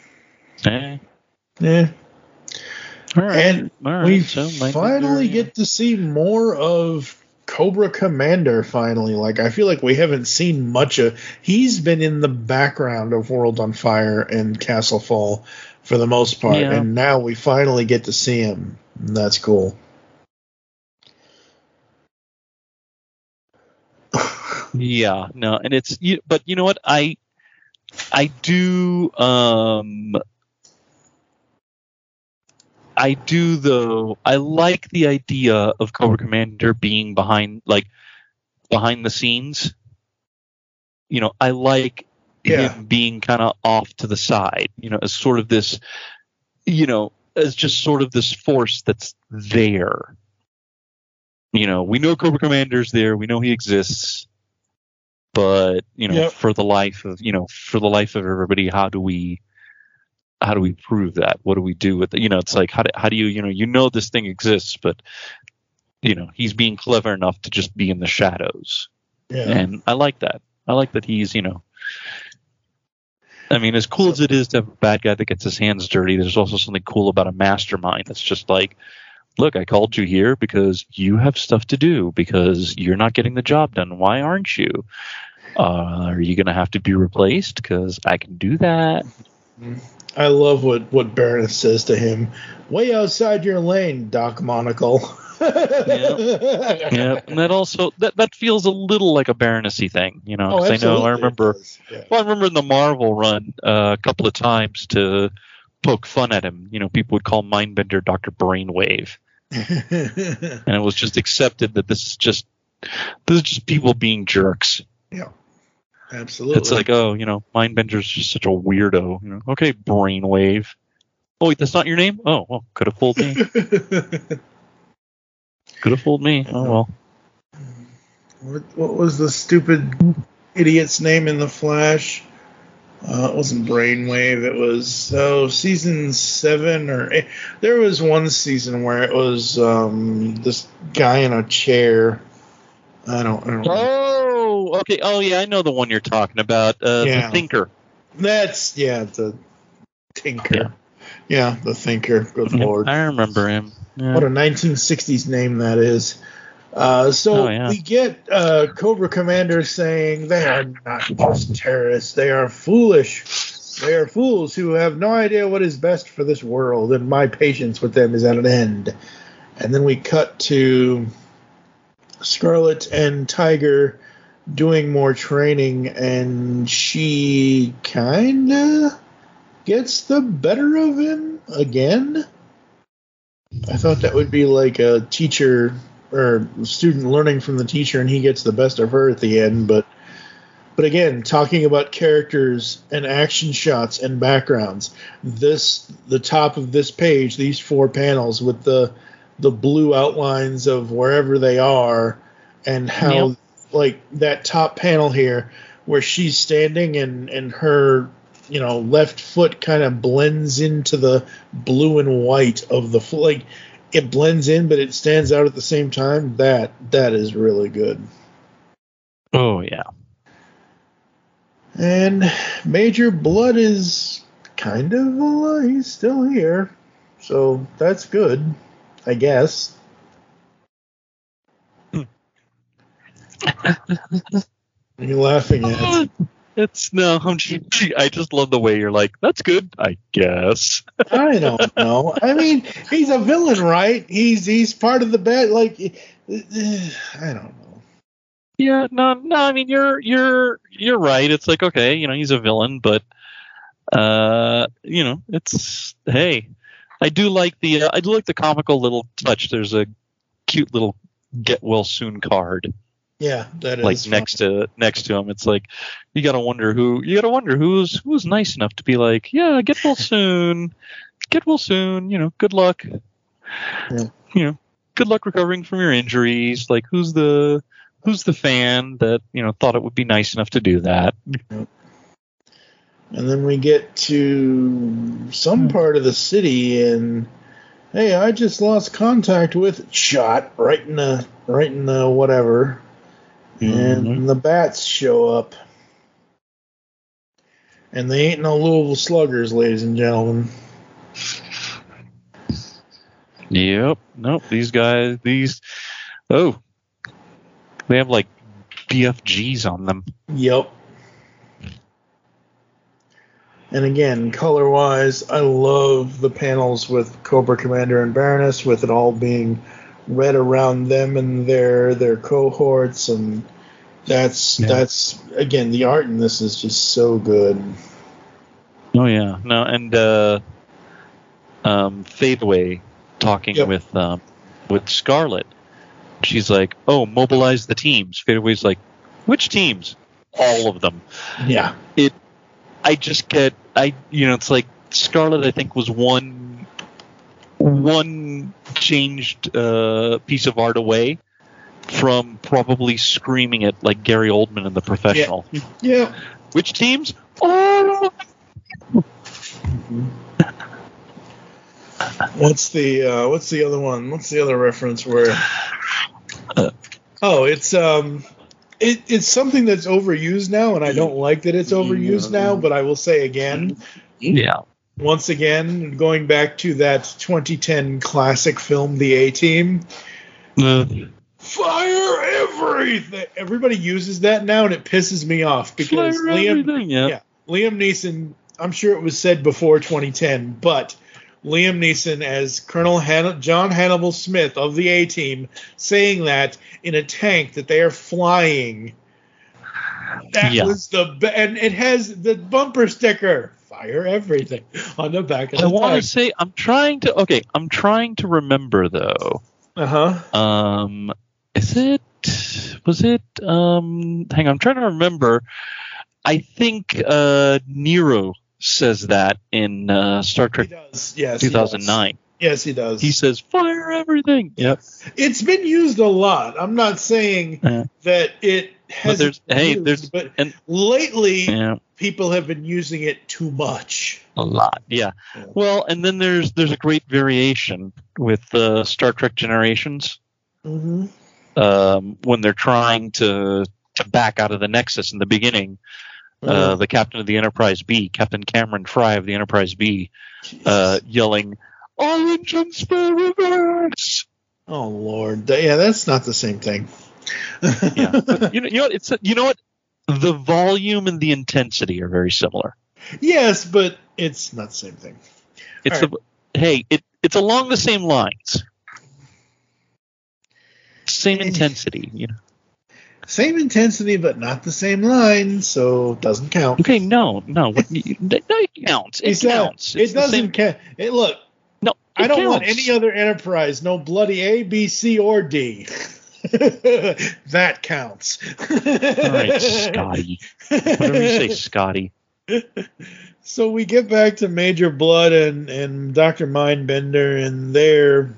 Yeah. All right. And we so finally get to see more of Cobra Commander, finally. Like, I feel like we haven't seen much of... He's been in the background of World on Fire and Castle Fall for the most part, and now we finally get to see him. And that's cool. Yeah, no, and it's... But you know what? I do... I do, though. I like the idea of Cobra Commander being behind the scenes. You know, I like him being kind of off to the side, you know, as sort of this, you know, as just sort of this force that's there. You know, we know Cobra Commander's there. We know he exists. But, you know, for the life of everybody, how do we prove that? What do we do with it? You know, it's like, how do you know, this thing exists, but, you know, he's being clever enough to just be in the shadows. Yeah. And I like that. I like that he's, you know, I mean, as cool as it is to have a bad guy that gets his hands dirty, there's also something cool about a mastermind that's just like, look, I called you here because you have stuff to do, because you're not getting the job done. Why aren't you? Are you going to have to be replaced? Because I can do that. I love what Baroness says to him. Way outside your lane, Doc Monocle. Yeah, and that also that feels a little like a Baronessy thing, you know. I remember in the Marvel run a couple of times to poke fun at him. You know, people would call Mindbender Dr. Brainwave, and it was just accepted that this is just people being jerks. Yeah. Absolutely. It's like, oh, you know, Mindbender's just such a weirdo. You know, okay, Brainwave. Oh, wait, that's not your name? Oh, well, could have fooled me. Could have fooled me. Oh, well. What was the stupid idiot's name in The Flash? It wasn't Brainwave. It was season 7 or 8. There was one season where it was this guy in a chair. I don't know. Oh, okay. Oh, yeah, I know the one you're talking about. The Thinker. That's, the Tinker. Yeah, the Thinker. Good Lord. I remember him. Yeah. What a 1960s name that is. We get Cobra Commander saying they are not just terrorists. They are foolish. They are fools who have no idea what is best for this world, and my patience with them is at an end. And then we cut to Scarlet and Tiger doing more training, and she kind of gets the better of him again. I thought that would be like a teacher or student learning from the teacher, and he gets the best of her at the end. But again, talking about characters and action shots and backgrounds, the top of this page, these 4 panels with the blue outlines of wherever they are, and how like that top panel here where she's standing and her, you know, left foot kind of blends into the blue and white of the like it blends in, but it stands out at the same time. That is really good. Oh yeah. And Major Blood is kind of alive. He's still here, so that's good, I guess. What are you laughing at? I just love the way you're like, that's good, I guess. I don't know. I mean, he's a villain, right? He's part of the bad. Like, I don't know. Yeah, no. I mean, you're right. It's like, okay, you know, he's a villain, but you know, it's hey, I do like the comical little touch. There's a cute little "Get Well Soon" card. Yeah, that is like fun. next to him. It's like you gotta wonder who's nice enough to be like, yeah, get well soon. Good luck. Yeah. Good luck recovering from your injuries. Like, who's the fan that thought it would be nice enough to do that? And then we get to some part of the city, and hey, I just lost contact with shot right in the whatever, and the bats show up, and they ain't no Louisville Sluggers, ladies and gentlemen. Yep. Nope. These guys. They have like BFGs on them. Yep. And again, color-wise, I love the panels with Cobra Commander and Baroness, with it all being red around them and their cohorts, and that's again, the art in this is just so good. Oh yeah. No, and Fadeaway talking with Scarlet. She's like, "Oh, mobilize the teams." Fadeaway's like, "Which teams?" All of them. Yeah. It's like Scarlet, I think, was one changed piece of art away from probably screaming it like Gary Oldman in The Professional. Yeah. Which teams? Oh. What's the other one? What's the other reference where? It's something that's overused now, and I don't like that it's overused now, but I will say again. Yeah. Once again, going back to that 2010 classic film, The A-Team. Fire everything! Everybody uses that now, and it pisses me off because Liam Neeson, I'm sure it was said before 2010, but Liam Neeson as Colonel John Hannibal Smith of the A-Team saying that in a tank that they are flying. That was and it has the bumper sticker, "Fire everything," on the back of the tank. I want to say, I'm trying to remember though. Was it hang on, I'm trying to remember. I think Nero says that in Star Trek 2009. Yes, he does. He says, "Fire everything." Yep. It's been used a lot. I'm not saying that it hasn't been used, but lately people have been using it too much. A lot, yeah. Well, and then there's a great variation with Star Trek Generations. Mm-hmm. When they're trying to back out of the Nexus in the beginning. The captain of the Enterprise B, Captain Cameron Fry of the Enterprise B, yelling, "All engines spare reverse!" Oh Lord, yeah, that's not the same thing. Yeah, but you know what? The volume and the intensity are very similar. Yes, but it's not the same thing. It's along the same lines, same intensity, Same intensity, but not the same line, so it doesn't count. Okay, no, it counts. It counts. It doesn't count. Look, no, I don't want any other Enterprise. No bloody A, B, C, or D. That counts. All right, Scotty. Whatever you say, Scotty. So we get back to Major Blood and Dr. Mindbender, and they're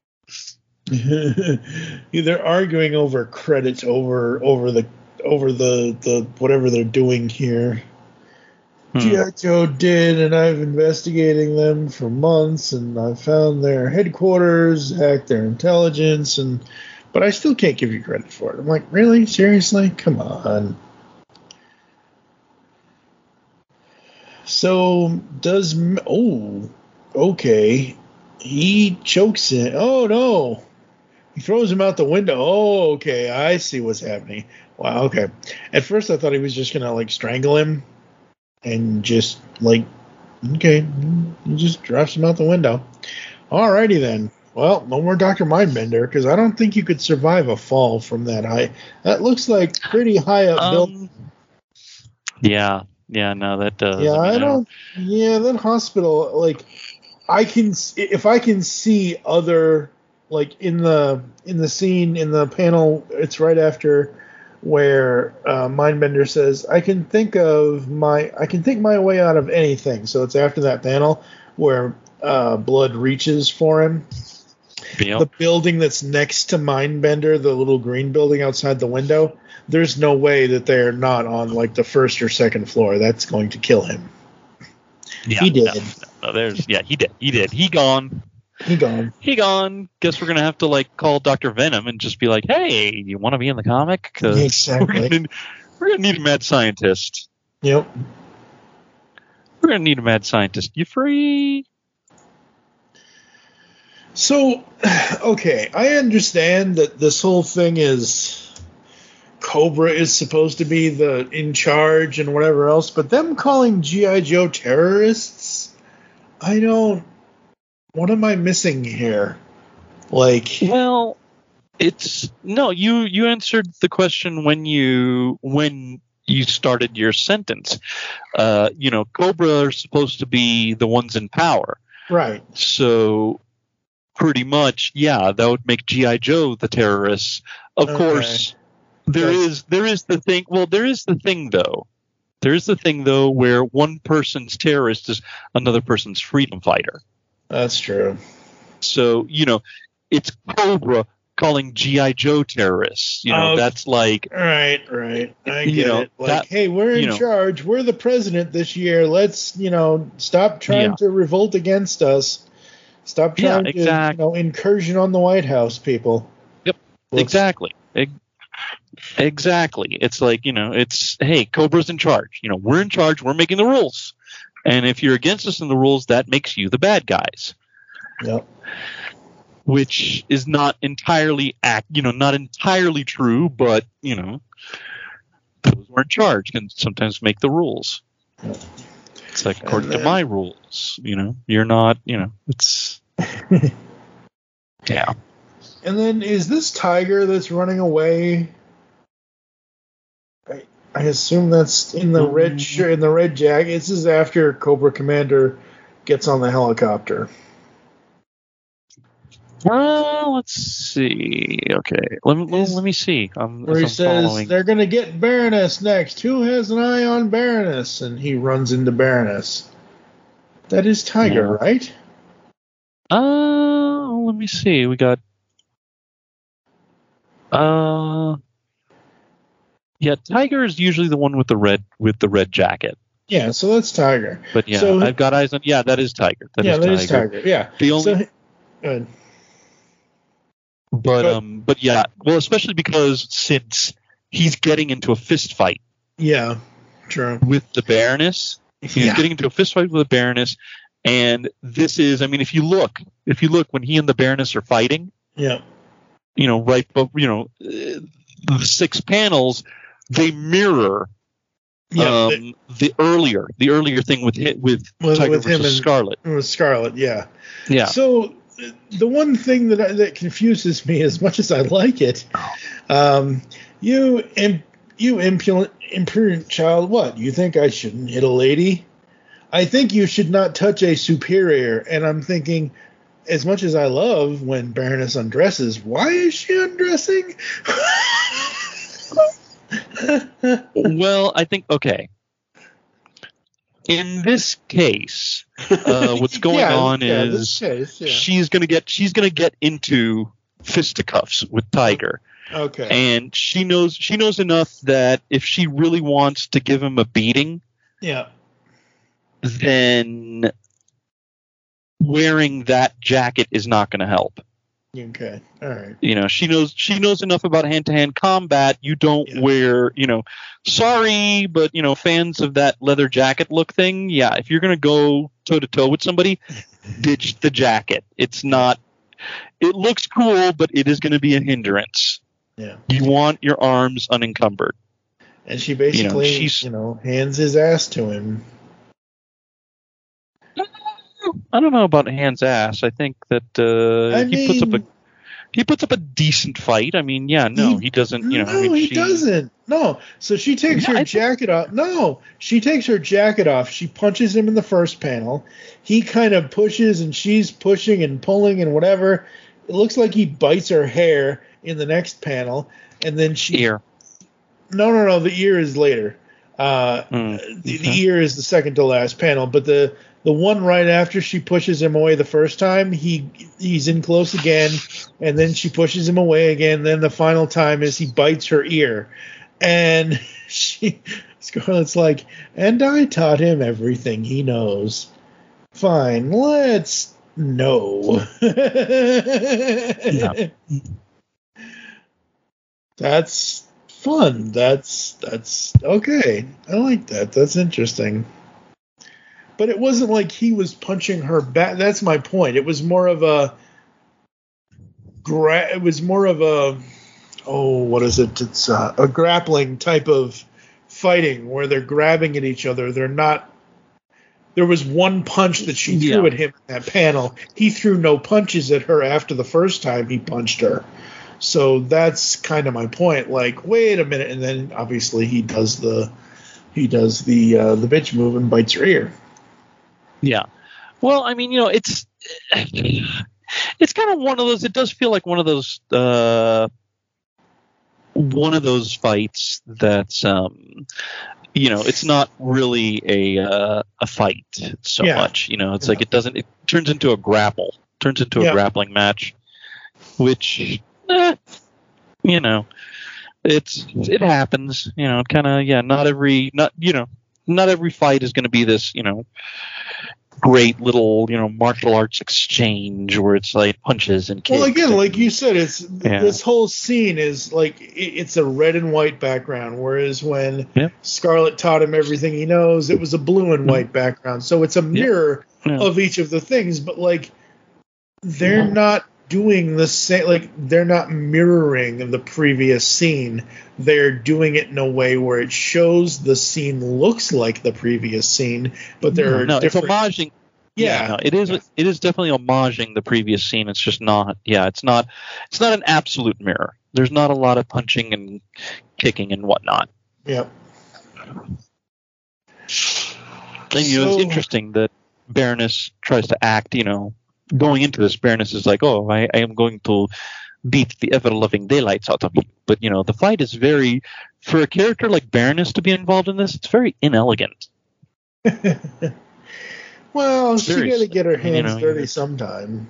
arguing over credits over the whatever they're doing here. G.I. Joe did, and I've investigating them for months, and I've found their headquarters, hacked their intelligence, but I still can't give you credit for it. I'm like, really? Seriously? Come on. So okay. He chokes him. Oh no. He throws him out the window. Oh, okay. I see what's happening. Wow, okay. At first I thought he was just going to strangle him and just okay. He just drops him out the window. Alrighty then. Well, no more Dr. Mindbender, because I don't think you could survive a fall from that high. That looks like pretty high up building. Yeah, no, that does. Yeah, that hospital, if I can see other, like in the scene in the panel, it's right after where Mindbender says, I can think my way out of anything. So it's after that panel where Blood reaches for him. Yep. The building that's next to Mindbender, the little green building outside the window, there's no way that they're not on like the first or second floor. That's going to kill him. Yeah, he did. He did. He gone. Guess we're gonna have to like call Dr. Venom and just be like, hey, you want to be in the comic? Because exactly. we're gonna need a mad scientist. Yep. We're gonna need a mad scientist. You free? So, okay, I understand that this whole thing is Cobra is supposed to be the in charge and whatever else, but them calling G.I. Joe terrorists, what am I missing here? Like, well, you answered the question when you started your sentence. Cobra are supposed to be the ones in power. Right. So pretty much, yeah, that would make G.I. Joe the terrorists. Of course, there is the thing. Well, there is the thing though. There is the thing though where one person's terrorist is another person's freedom fighter. That's true. So, it's Cobra calling G.I. Joe terrorists. That's like... Right. I get it. Like, hey, we're in charge. We're the president this year. Let's, stop trying to revolt against us. Stop trying to, incursion on the White House, people. Yep, exactly. Exactly. It's like, hey, Cobra's in charge. We're in charge. We're making the rules. And if you're against us in the rules, that makes you the bad guys. Yep. Which is not entirely true, but those who are in charge can sometimes make the rules. Yep. It's like according to my rules, you're not, it's yeah. And then is this Tiger that's running away? I assume that's in the red shirt, in the red jacket. This is after Cobra Commander gets on the helicopter. Let's see. Okay, let me see. Where he says they're going to get Baroness next. Who has an eye on Baroness? And he runs into Baroness. That is Tiger, right? Let me see. We got. Yeah, Tiger is usually the one with the red jacket. Yeah, so that's Tiger. But yeah, I've got eyes on. Yeah, that is Tiger. That is Tiger. Yeah. The only. So, good. But yeah, well, especially because since he's getting into a fist fight. Yeah, true. With the Baroness, he's getting into a fist fight with the Baroness, and this is, if you look when he and the Baroness are fighting. Yeah. The 6 panels, they mirror the earlier thing with Tiger versus Scarlet. With Scarlet, yeah. Yeah. So the one thing that confuses me, as much as I like it, you impudent child, what? You think I shouldn't hit a lady? I think you should not touch a superior. And I'm thinking, as much as I love when Baroness undresses, why is she undressing? Well, I think, okay. In this case, what's going on is she's gonna get into fisticuffs with Tiger. Okay. And she knows enough that if she really wants to give him a beating, then wearing that jacket is not going to help. Okay. All right. She knows enough about hand-to-hand combat. You don't wear, sorry, but fans of that leather jacket look thing. Yeah. If you're going to go toe to toe with somebody, ditch the jacket. It looks cool, but it is going to be a hindrance. Yeah. You want your arms unencumbered. And she basically, hands his ass to him. I don't know about hands ass. I think that He puts up a decent fight. I mean, he doesn't. He doesn't. No. So she takes her jacket off. No, she takes her jacket off. She punches him in the first panel. He kind of pushes, and she's pushing and pulling and whatever. It looks like he bites her hair in the next panel, and then she. Ear. No. The ear is later. The ear is the second to last panel, but the one right after she pushes him away the first time, he's in close again, and then she pushes him away again. Then the final time is he bites her ear, and Scarlett's like, and I taught him everything he knows. Fine, let's no. Yeah. That's fun. That's okay. I like that. That's interesting. But it wasn't like he was punching her back. That's my point. It was more of a what is it? It's a grappling type of fighting where they're grabbing at each other. They're not. There was one punch that she threw at him in that panel. He threw no punches at her after the first time he punched her. So that's kind of my point. Like, wait a minute, and then obviously he does the bitch move and bites her ear. Yeah. Well, I mean, it's kind of one of those. It does feel like one of those fights that's it's not really a fight so much. It's like it turns into a grapple. Turns into a grappling match, which it happens. Kind of not every fight is going to be this great little martial arts exchange where it's like punches and kicks. Well, again, like you said, this whole scene is like it's a red and white background, whereas when Scarlett taught him everything he knows, it was a blue and white background. So it's a mirror of each of the things, but like they're not doing the same. Like they're not mirroring the previous scene. They're doing it in a way where it shows the scene looks like the previous scene, but they're it's homaging. It is definitely homaging the previous scene. It's just not. It's not an absolute mirror. There's not a lot of punching and kicking and whatnot. Yep. It's interesting that Baroness tries to act. Going into this, Baroness is like, "Oh, I am going to beat the ever-loving daylights out of you." But the fight is very, for a character like Baroness to be involved in this, it's very inelegant. Well, she got to get her hands dirty sometime.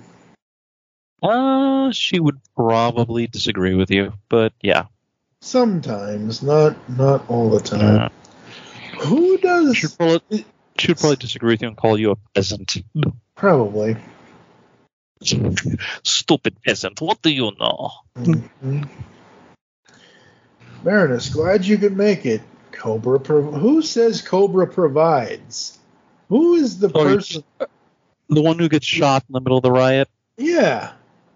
She would probably disagree with you, but yeah. Sometimes, not all the time. Who does? She would probably disagree with you and call you a peasant. Probably. Stupid peasant, what do you know? Mm-hmm. Baroness, glad you could make it. Who says Cobra provides? Who is the person? The one who gets shot in the middle of the riot? Yeah.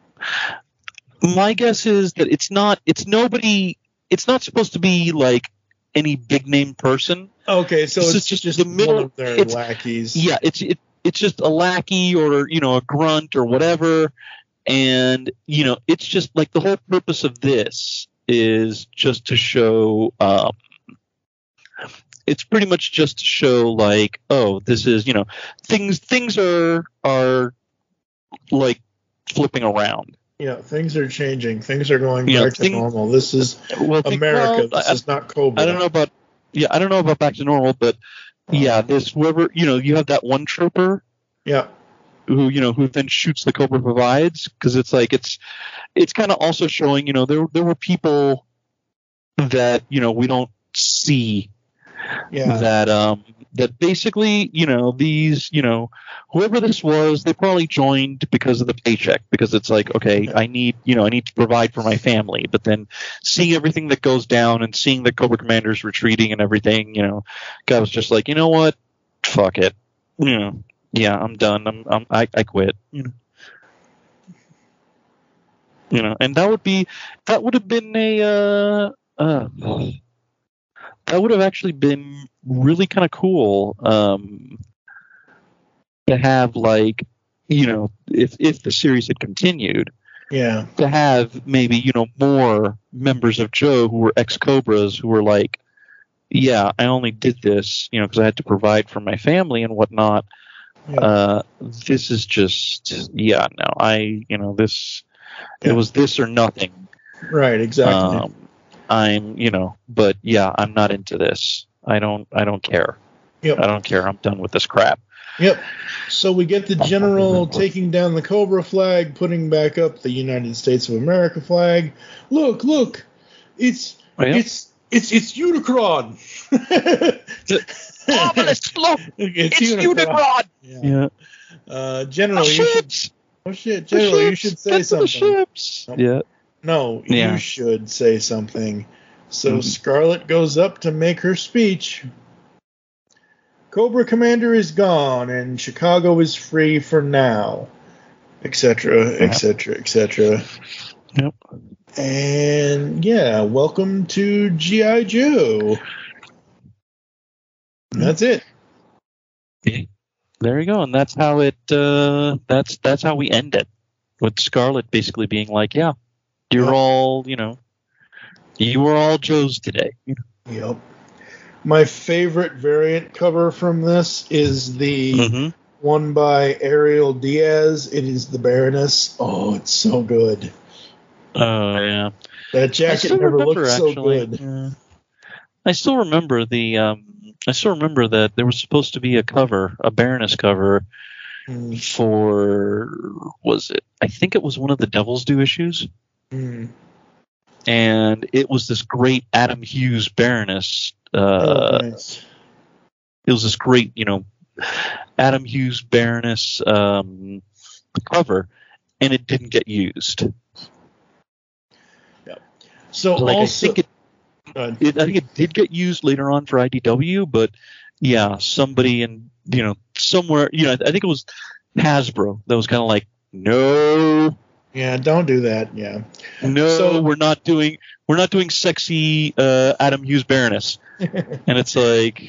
My guess is that it's not supposed to be like any big name person. Okay, so it's just the middle one of their lackeys. Yeah, it's just a lackey or a grunt or whatever, and it's just like the whole purpose of this is just to show it's pretty much just to show like, oh, this is things are like flipping around. Yeah, things are changing. Things are going back to normal. This is America. This is not Cobra. I don't know about back to normal, but this whoever you have that one trooper. Yeah. Who then shoots the Cobra provides, because it's like it's kind of also showing there were people that we don't see that basically these whoever this was, they probably joined because of the paycheck, because it's like, okay, I need to provide for my family, but then seeing everything that goes down and seeing the Cobra Commanders retreating and everything, guy was just like, you know what, fuck it, yeah, I'm done. I quit. And that would have been that would have actually been really kind of cool to have, like, if the series had continued, Yeah. To have maybe, more members of Joe who were ex-Cobras who were like, yeah, I only did this, because I had to provide for my family and whatnot. Yeah. This is just, this, it was this or nothing. Right, exactly. But yeah, I'm not into this. I don't care. Yep. I don't care. I'm done with this crap. Yep. So we get the general taking down the Cobra flag, putting back up the United States of America flag. Look, it's Unicron. Obelisk, look, it's Unicron. Yeah. General, you should say something. Ships. Nope. Yeah. No, you should say something. So Scarlet goes up to make her speech. Cobra Commander is gone, and Chicago is free for now, etc., etc., etc. Yep. And welcome to G.I. Joe. And that's it. There you go, and that's how it. That's how we end it, with Scarlet basically being like, "Yeah, you're all, you were all Joes today." Yep. My favorite variant cover from this is the one by Ariel Diaz. It is the Baroness. Oh, it's so good. Oh, yeah. That jacket never looked so good. Yeah. I still remember that there was supposed to be a cover, a Baroness cover, for, I think it was one of the Devil's Due issues. And it was this great Adam Hughes Baroness. Nice. It was this great, Adam Hughes Baroness cover, and it didn't get used. Yep. So like, also, I think it did get used later on for IDW, but somebody in somewhere, I think it was Hasbro that was kind of like, no. Yeah, don't do that. Yeah. No, so, we're not doing sexy Adam Hughes Baroness. And it's like,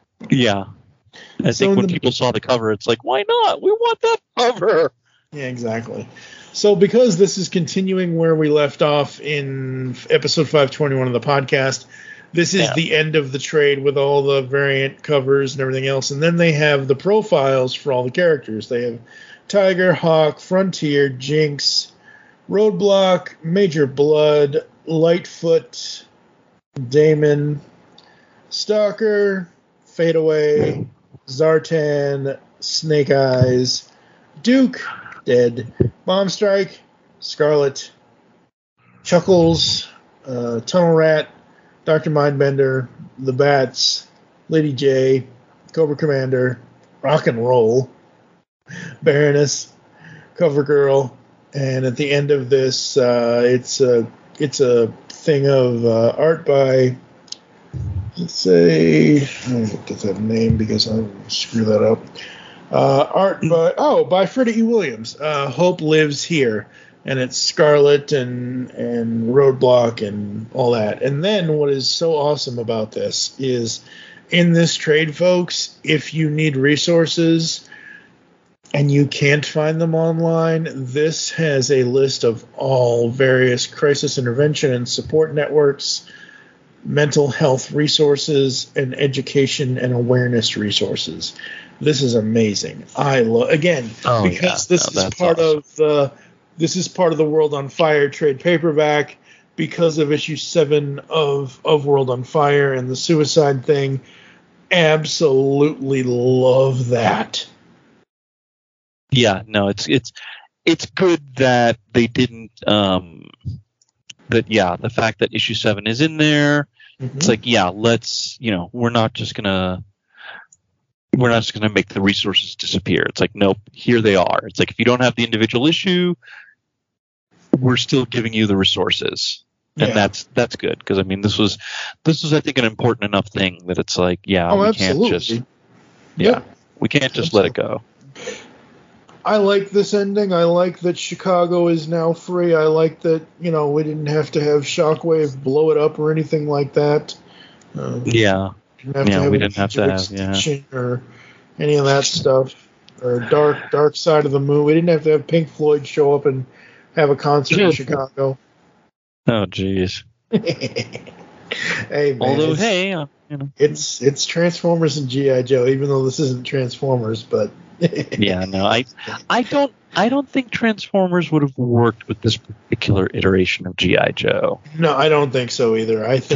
I think when people saw the cover, it's like, why not? We want that cover. Yeah, exactly. So because this is continuing where we left off in episode 521 of the podcast, this is the end of the trade with all the variant covers and everything else. And then they have the profiles for all the characters. They have Tiger, Hawk, Frontier, Jinx, Roadblock, Major Blood, Lightfoot, Damon, Stalker, Fadeaway, Zartan, Snake Eyes, Duke, dead, Bomb Strike, Scarlet, Chuckles, Tunnel Rat, Dr. Mindbender, The Bats, Lady J, Cobra Commander, Rock and Roll, Baroness, Cover Girl, and at the end of this, it's a thing of art by, let's say, I don't get that name because I screw that up. Art by Freddie E. Williams. Hope Lives Here, and it's Scarlet and Roadblock and all that. And then what is so awesome about this is, in this trade, folks, if you need resources and you can't find them online, this has a list of all various crisis intervention and support networks, mental health resources, and education and awareness resources. This is amazing. I love because this is part awesome. This is part of the World on Fire trade paperback because of issue 7 of World on Fire and the suicide thing. Absolutely love that. Yeah, no, it's good that they didn't the fact that issue 7 is in there. It's like, let's, we're not just gonna make the resources disappear. It's like, nope, here they are. It's like, if you don't have the individual issue, we're still giving you the resources. And that's good, because I mean, this was I think an important enough thing that it's like, we can't just we can't just let it go. I like this ending. I like that Chicago is now free. I like that, we didn't have to have Shockwave blow it up or anything like that. We didn't have to have or any of that stuff, or dark side of the moon. We didn't have to have Pink Floyd show up and have a concert in Chicago. Oh, jeez. Hey, man, although, it's Transformers and G.I. Joe, even though this isn't Transformers, but yeah, no, I don't think Transformers would have worked with this particular iteration of G.I. Joe. No, I don't think so either. I think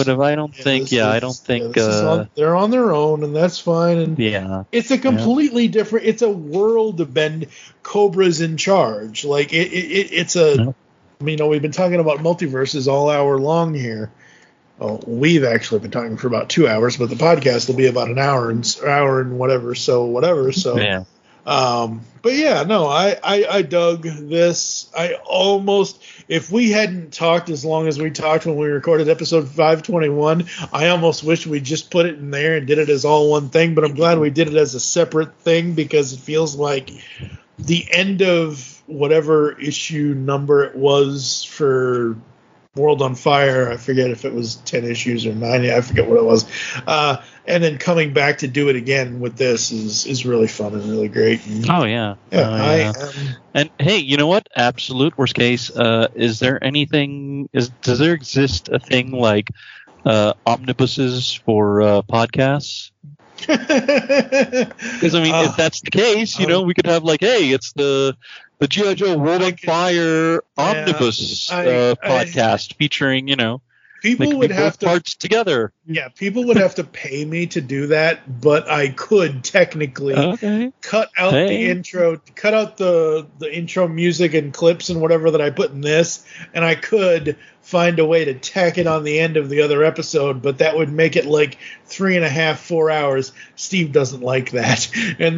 they're on their own, and that's fine. And it's a completely different. It's a world of Ben Cobra's in charge. Like it's a. You know, we've been talking about multiverses all hour long here. Well, we've actually been talking for about 2 hours, but the podcast will be about an hour and whatever. So whatever. So yeah. But yeah, no, I dug this. I almost, if we hadn't talked as long as we talked when we recorded episode 521, I almost wish we just put it in there and did it as all one thing. But I'm glad we did it as a separate thing because it feels like the end of whatever issue number it was for World on Fire. I forget if it was 10 issues or 9. I forget what it was. And then coming back to do it again with this is really fun and really great. And, and hey, you know what? Absolute worst case. Is there anything? Does there exist a thing like omnibuses for podcasts? Because I mean, if that's the case, you know, we could have like, hey, it's the G.I. Joe World on Fire omnibus podcast featuring, you know, people would have to parts together. Yeah, people would have to pay me to do that, but I could technically cut out the intro, cut out the intro music and clips and whatever that I put in this, and I could find a way to tack it on the end of the other episode, but that would make it like 3.5, 4 hours. Steve doesn't like that, and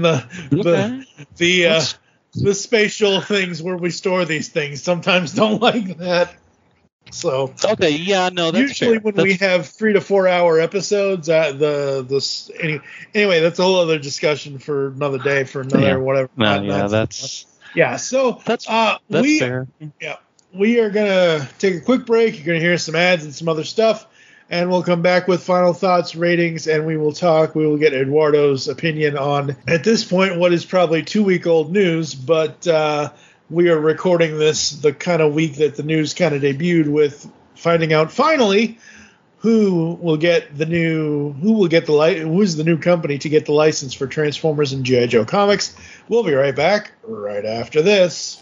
the spatial things where we store these things sometimes don't like that. So that's usually fair. When we have 3 to 4 hour episodes, anyway, that's a whole other discussion for another day, for another whatever. So that's fair. Yeah, we are gonna take a quick break. You're gonna hear some ads and some other stuff, and we'll come back with final thoughts, ratings, and we will talk. We will get Eduardo's opinion on, at this point, what is probably 2-week-old news, but we are recording this the kind of week that the news kind of debuted, with finding out finally who's the new company to get the license for Transformers and G.I. Joe comics. We'll be right back right after this.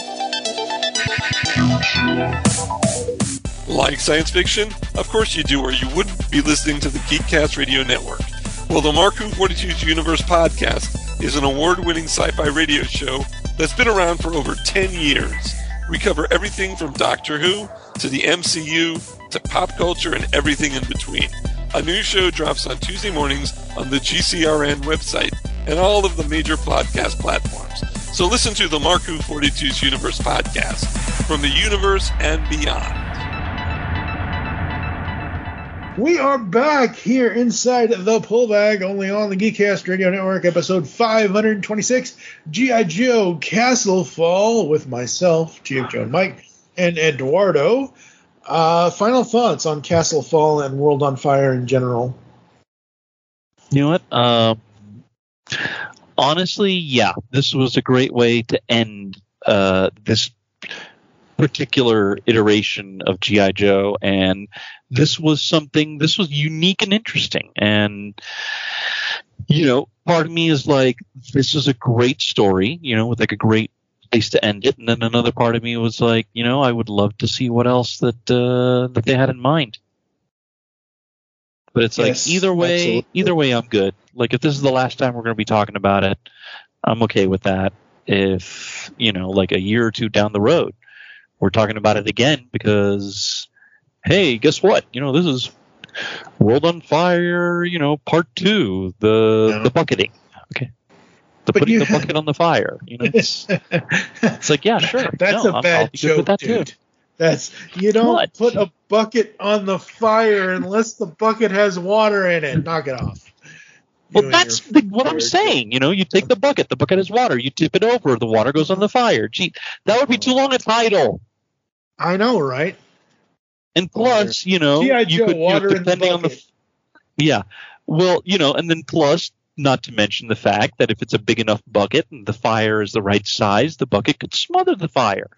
Like science fiction? Of course you do, or you wouldn't be listening to the Geekcast Radio Network. Well, the Mark Who 42's Universe podcast is an award-winning sci-fi radio show that's been around for over 10 years. We cover everything from Doctor Who to the MCU to pop culture and everything in between. A new show drops on Tuesday mornings on the GCRN website and all of the major podcast platforms. So listen to the Mark Who 42's Universe podcast from the universe and beyond. We are back here inside the Pullbag, only on the Geekcast Radio Network, episode 526, G.I. Joe Castlefall, with myself, G.I. Joe and Mike, and Eduardo. Final thoughts on Castlefall and World on Fire in general? You know what? Honestly, yeah, this was a great way to end this particular iteration of G.I. Joe, and this was unique and interesting. And, you know, part of me is like, this is a great story, you know, with like a great place to end it. And then another part of me was like, you know, I would love to see what else that they had in mind. But it's like, either way, I'm good. Like, if this is the last time we're going to be talking about it, I'm okay with that. If, you know, like a year or two down the road, we're talking about it again because, hey, guess what? You know, this is World on Fire, you know, part 2, the bucketing. Okay. Putting the bucket on the fire. You know, it's like, yeah, sure. That's a bad joke, dude. Too. You don't put a bucket on the fire unless the bucket has water in it. Knock it off. Well, that's what I'm saying. You know, you take the bucket has water, you tip it over, the water goes on the fire. Gee, that would be too long a title. I know, right? And plus, you know, you could, depending on the, yeah, well, you know, and then plus, not to mention the fact that if it's a big enough bucket and the fire is the right size, the bucket could smother the fire.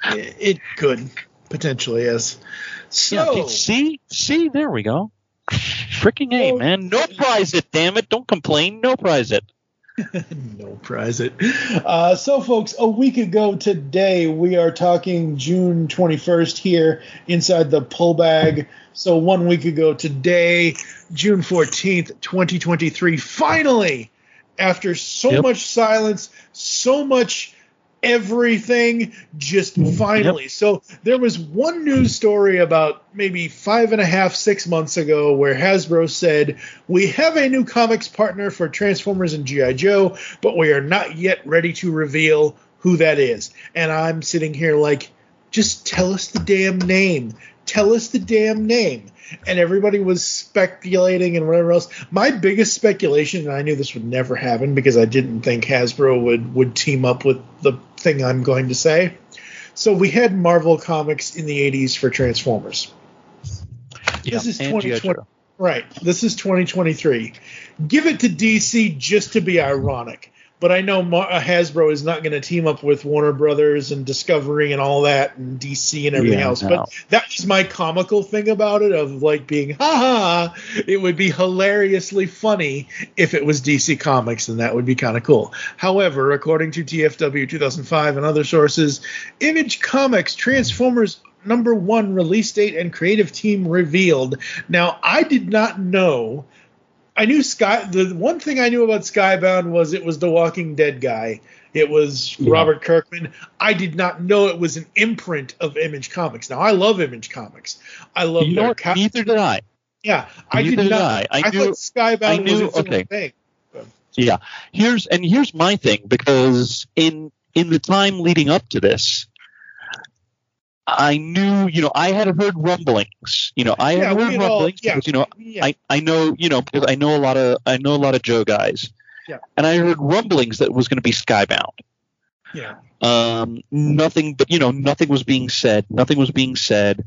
It could potentially, yes. So yeah, see, there we go. Freaking A, man. No prize it, damn it. Don't complain. No prize it. No prize it. So, folks, a week ago today, we are talking June 21st here inside the Pull Bag. So 1 week ago today, June 14th, 2023, finally, after so much silence, so much everything, just finally. So there was one news story about maybe 5.5, 6 months ago where Hasbro said, we have a new comics partner for Transformers and G.I. Joe, but we are not yet ready to reveal who that is. And I'm sitting here like, just tell us the damn name. Tell us the damn name. And everybody was speculating and whatever else. My biggest speculation, and I knew this would never happen because I didn't think Hasbro would team up with the thing I'm going to say. So we had Marvel Comics in the 80s for Transformers. Yeah, this is 2020. Right. This is 2023. Give it to DC just to be ironic. But I know Hasbro is not going to team up with Warner Brothers and Discovery and all that and DC and everything else. No. But that was my comical thing about it, of like being, ha. It would be hilariously funny if it was DC Comics, and that would be kind of cool. However, according to TFW 2005 and other sources, Image Comics Transformers #1 release date and creative team revealed. Now, I did not know. I knew the one thing I knew about Skybound was it was the Walking Dead guy. It was Robert Kirkman. I did not know it was an imprint of Image Comics. Now, I love Image Comics. I love their neither did I. Yeah, I did not. I thought Skybound was its own thing. Yeah. Here's my thing, because in the time leading up to this, I knew, I had heard rumblings. I had heard rumblings because, I know, because I know a lot of Joe guys. Yeah. And I heard rumblings that it was going to be Skybound. Yeah. Nothing was being said. Nothing was being said.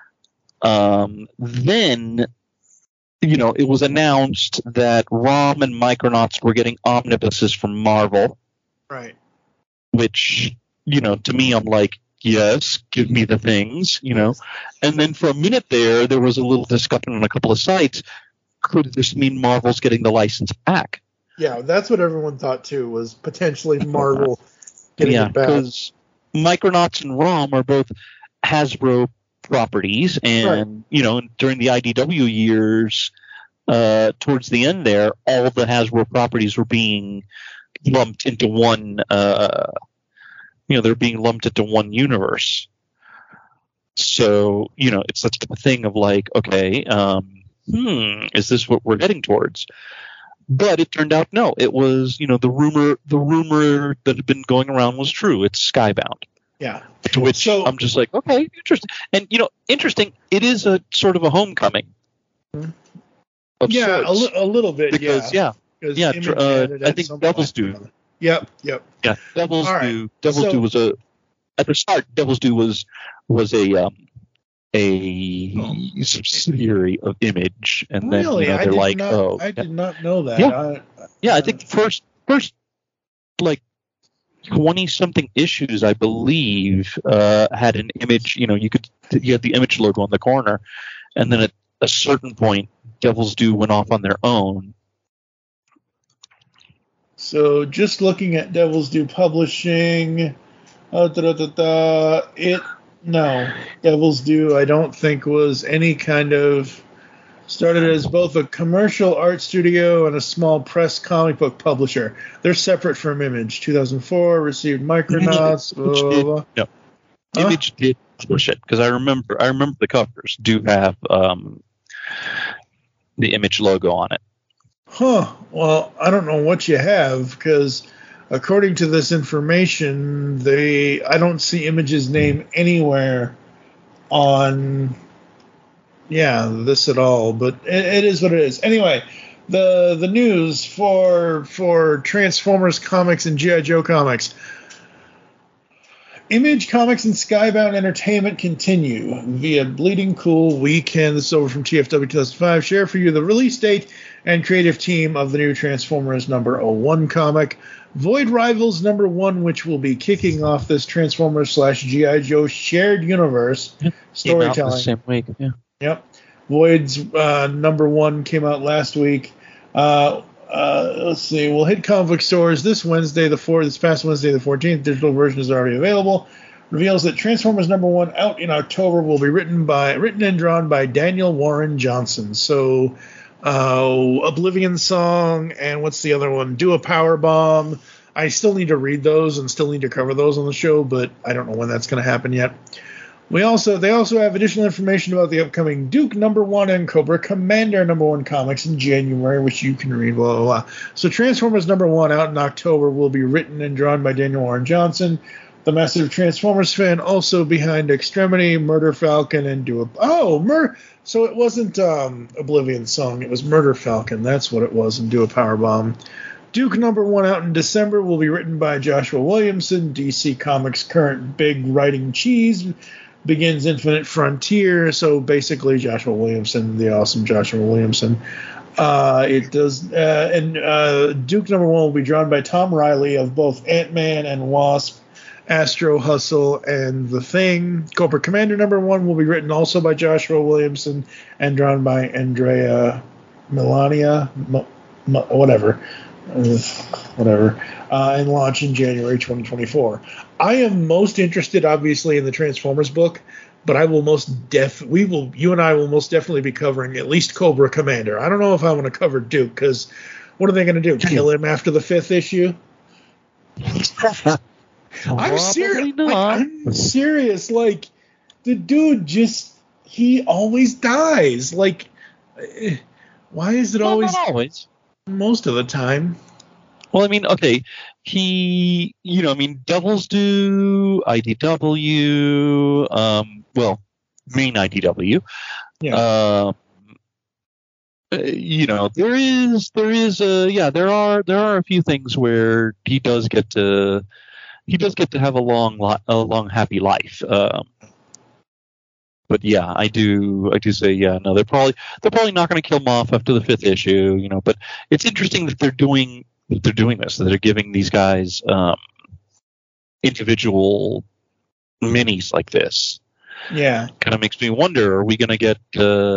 Then, it was announced that ROM and Micronauts were getting omnibuses from Marvel. Right. Which, to me, I'm like, yes, give me the things, And then for a minute there was a little discussion on a couple of sites. Could this mean Marvel's getting the license back? Yeah, that's what everyone thought too, was potentially Marvel getting it back. Because Micronauts and ROM are both Hasbro properties, and during the IDW years, towards the end there, all of the Hasbro properties were being lumped into one. They're being lumped into one universe. So, it's that type of thing of like, okay, is this what we're heading towards? But it turned out no. It was, the rumor that had been going around was true. It's Skybound. Yeah. To which I'm just like, okay, interesting. And, interesting, it is a sort of a homecoming. Yeah, a little bit, because, I think Devil's Due. Yep. Yeah, Devil's Due. Devil's Due was at the start. Devil's Due was a subsidiary of Image, and then they're like, I did not know that. Yeah, I think the first like 20-something issues, I believe, had an Image. You had the Image logo on the corner, and then at a certain point, Devil's Due went off on their own. So just looking at Devil's Due Publishing, Devil's Due I don't think was any kind of, started as both a commercial art studio and a small press comic book publisher. They're separate from Image. 2004, received Micronauts. No, Image did publish it, because I remember the covers do have the Image logo on it. Huh. Well, I don't know what you have, because according to this information, I don't see Image's name anywhere on this at all. But it is what it is. Anyway, the news for Transformers comics and G.I. Joe comics. Image Comics and Skybound Entertainment continue via Bleeding Cool Weekend. This is over from TFW 2005. Share for you the release date and creative team of the new Transformers number 01 comic. Void Rivals number 1, which will be kicking off this Transformers / G.I. Joe shared universe storytelling. The same week, yeah. Yep. Void's number 1 came out last week. Let's see. We'll hit comic book stores this past Wednesday the 14th. Digital version is already available. Reveals that Transformers number 1 out in October will be written and drawn by Daniel Warren Johnson. So, Oblivion Song and what's the other one? Do a Power Bomb. I still need to read those and still need to cover those on the show, but I don't know when that's going to happen yet. They also have additional information about the upcoming Duke number 1 and Cobra Commander number 1 comics in January, which you can read, blah, blah, blah. So Transformers number 1 out in October will be written and drawn by Daniel Warren Johnson, the massive Transformers fan, also behind Extremity, Murder Falcon, and So it wasn't Oblivion Song, it was Murder Falcon. That's what it was, and Do a Powerbomb. Duke number 1 out in December will be written by Joshua Williamson, DC Comics' current big writing cheese. Begins Infinite Frontier, so basically Joshua Williamson, the awesome Joshua Williamson. Duke number 1 will be drawn by Tom Riley of both Ant-Man and Wasp, Astro Hustle, and The Thing. Cobra Commander number 1 will be written also by Joshua Williamson and drawn by Andrea Melania, whatever, and launch in January 2024. I am most interested, obviously, in the Transformers book, but you and I will most definitely be covering at least Cobra Commander. I don't know if I want to cover Duke, because what are they going to do? Kill him after the 5th issue? I'm serious. Like, the dude he always dies. Like, why is it always? Not always. Most of the time. Well, I mean, okay, Devils do, IDW, main IDW. Yeah. There are a few things where he does get to have a long happy life. But yeah, I do say, yeah, no, they're probably not going to kill him off after the 5th issue, but it's interesting that they're doing this, that they're giving these guys individual minis like this. Yeah. Kind of makes me wonder, are we going to get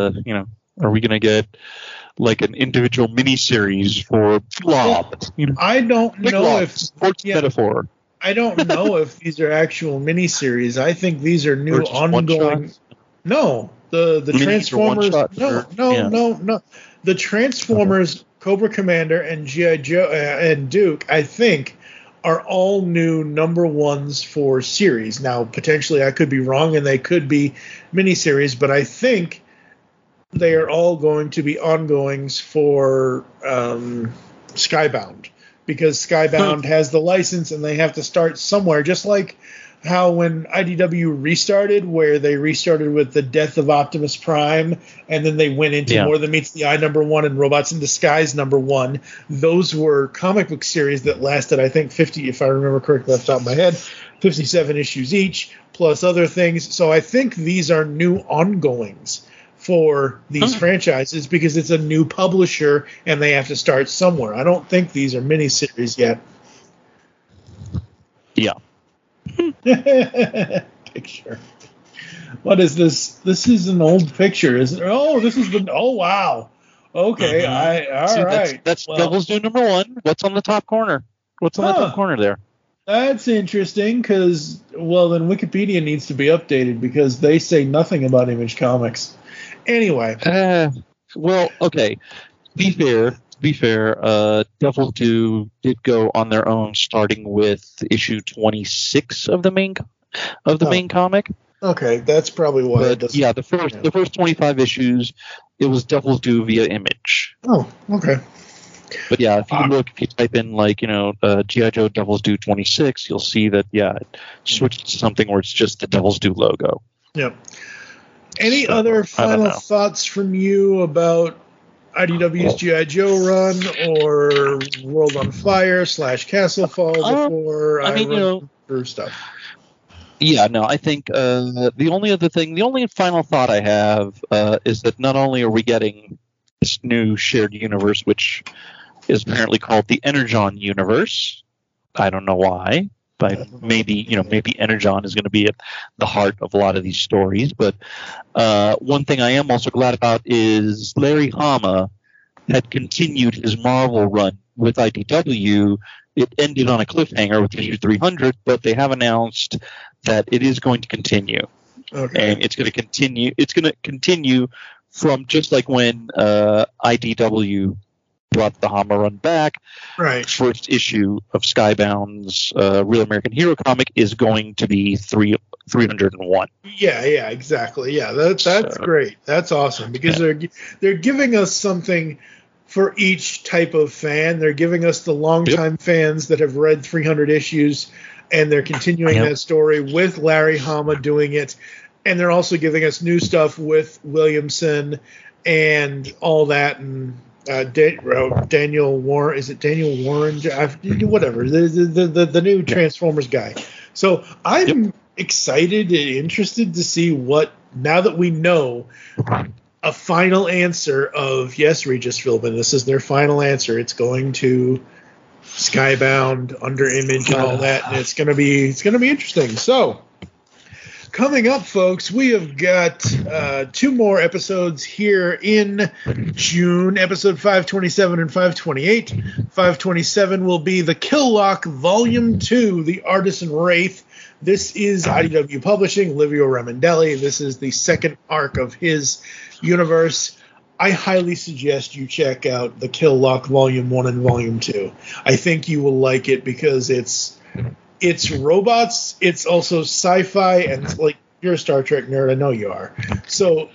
like an individual mini-series for Blob? I don't know if sports metaphor. I don't know if these are actual miniseries. I think these are new ongoing. No, the Transformers. No. The Transformers, Cobra Commander, and G.I. Joe and Duke, I think, are all new number 1s for series. Now, potentially, I could be wrong, and they could be miniseries, but I think they are all going to be ongoings for Skybound. Because Skybound has the license and they have to start somewhere, just like how when IDW restarted, where they restarted with the death of Optimus Prime, and then they went into More Than Meets the Eye number 1 and Robots in Disguise number 1. Those were comic book series that lasted, I think, 50, if I remember correctly off the top of my head, 57 issues each, plus other things. So I think these are new ongoings for these franchises because it's a new publisher and they have to start somewhere. I don't think these are miniseries yet. Yeah. Picture. What is this? This is an old picture, isn't it? Oh, this is the. Oh, wow. Okay. All right. That's Devil's Due number 1. What's on the top corner? What's on the top corner there? That's interesting because, well, then Wikipedia needs to be updated because they say nothing about Image Comics. Anyway. Well, okay. Be fair. Devil's Due did go on their own, starting with issue 26 of the main comic. Okay, that's probably why. But yeah, the first 25 issues, it was Devil's Due via Image. Oh, okay. But yeah, if you type in G.I. Joe Devil's Due 26, you'll see that it switched to something where it's just the Devil's Due logo. Yep. Any other final thoughts from you about IDW's G.I. Joe run or World on Fire / Castle Fall before I run through stuff? Yeah, no, I think the only final thought I have is that not only are we getting this new shared universe, which is apparently called the Energon universe. I don't know why, but maybe Energon is going to be at the heart of a lot of these stories. But one thing I am also glad about is Larry Hama had continued his Marvel run with IDW. It ended on a cliffhanger with issue 300, but they have announced that it is going to continue. Okay. And it's going to continue. It's going to continue from just like when IDW brought the Hama run back. Right. First issue of Skybound's Real American Hero comic is going to be 301. Yeah, exactly. Yeah, that's great. That's awesome because they're giving us something for each type of fan. They're giving us the longtime fans that have read 300 issues, and they're continuing that story with Larry Hama doing it. And they're also giving us new stuff with Williamson and all that, and Daniel Warren. Is it Daniel Warren? Whatever. The new Transformers guy. So I'm excited and interested to see what, now that we know a final answer of, yes, Regis Philbin, this is their final answer. It's going to Skybound, Under Image, and all that, and it's gonna be interesting. So coming up, folks, we have got 2 more episodes here in June, episode 527 and 528. 527 will be the Killlock Volume 2, The Artisan Wraith. This is IDW Publishing, Livio Ramondelli. This is the second arc of his universe. I highly suggest you check out the Killlock Volume 1 and Volume 2. I think you will like it because it's robots, it's also sci-fi, and like, you're a Star Trek nerd, I know you are. So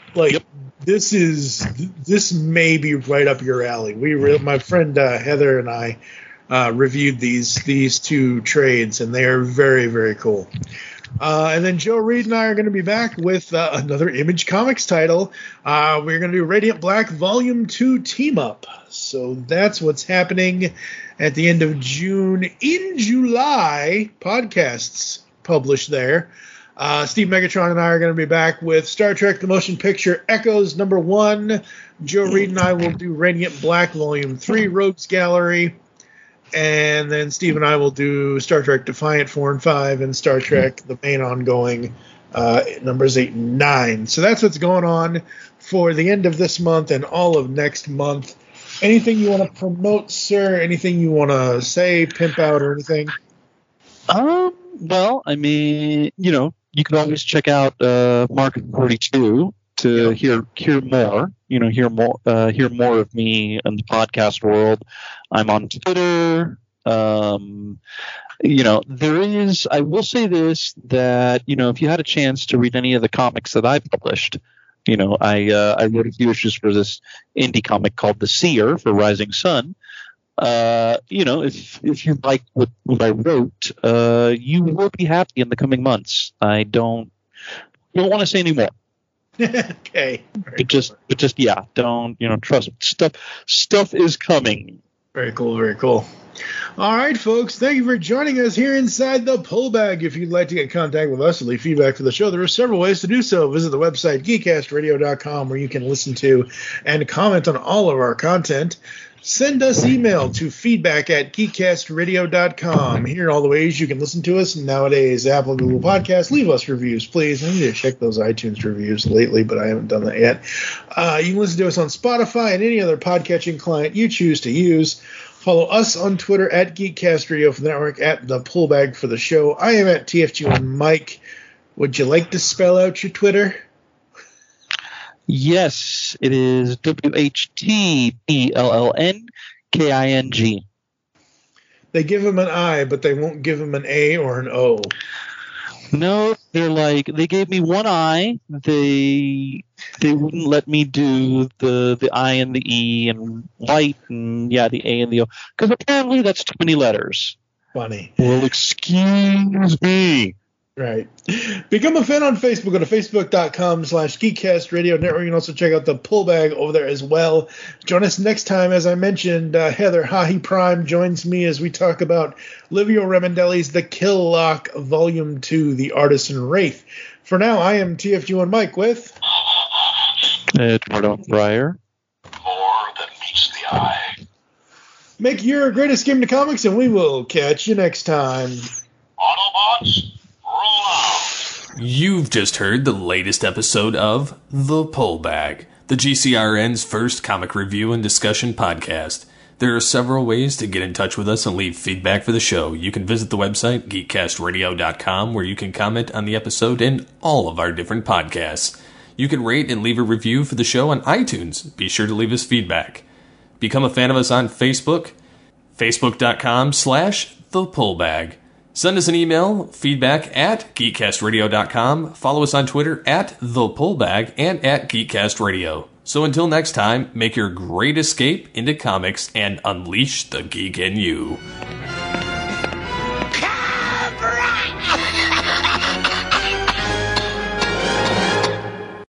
this may be right up your alley. My friend Heather and I reviewed these 2 trades, and they are very, very cool. And then Joe Reed and I are going to be back with another Image Comics title. We're going to do Radiant Black Volume 2 Team Up. So that's what's happening at the end of June. In July, podcasts published there. Steve Megatron and I are going to be back with Star Trek The Motion Picture Echoes #1. Joe Reed and I will do Radiant Black Volume 3 Rogues Gallery. And then Steve and I will do Star Trek Defiant 4 and 5 and Star Trek The Main Ongoing numbers 8 and 9. So that's what's going on for the end of this month and all of next month. Anything you want to promote, sir? Anything you want to say, pimp out, or anything? Well, I mean, you can always check out Market 42 to hear more. Hear more of me in the podcast world. I'm on Twitter. There is. I will say this, that if you had a chance to read any of the comics that I published, I wrote a few issues for this indie comic called The Seer for Rising Sun. If you like what I wrote, you will be happy in the coming months. I don't want to say any more. Okay. Don't, trust me. Stuff is coming. Very cool, very cool. All right, folks, thank you for joining us here inside the Pullbag. If you'd like to get in contact with us and leave feedback for the show, there are several ways to do so. Visit the website, geekcastradio.com, where you can listen to and comment on all of our content. Send us email to feedback@geekcastradio.com. Here are all the ways you can listen to us nowadays. Apple, Google Podcasts. Leave us reviews, please. I need to check those iTunes reviews lately, but I haven't done that yet. You can listen to us on Spotify and any other podcatching client you choose to use. Follow us on Twitter @GeekCastRadio for the network, @The Pullbag for the show. I am at TFG1 Mike. Would you like to spell out your Twitter? Yes, it is WHTPLLNKING. They give him an I, but they won't give him an A or an O. No, they gave me one I. They wouldn't let me do the I and the E and light and the A and the O, because apparently that's too many letters. Funny. Well, excuse me. Right. Become a fan on Facebook. Go to facebook.com/Geekcast Radio Network. You can also check out the Pullbag over there as well. Join us next time. As I mentioned, Heather Hahi Prime joins me as we talk about Livio Remendelli's The Kill Lock Volume 2, The Artisan Wraith. For now, I am TFG1 Mike with Eduardo Breyer. More than meets the eye. Make your greatest game to comics, and we will catch you next time. Autobots, roll out. You've just heard the latest episode of The Pullbag, the GCRN's first comic review and discussion podcast. There are several ways to get in touch with us and leave feedback for the show. You can visit the website, geekcastradio.com, where you can comment on the episode and all of our different podcasts. You can rate and leave a review for the show on iTunes. Be sure to leave us feedback. Become a fan of us on Facebook, facebook.com/thepullbag. Send us an email, feedback@geekcastradio.com. Follow us on Twitter @thepullbag and @geekcastradio. So until next time, make your great escape into comics and unleash the geek in you.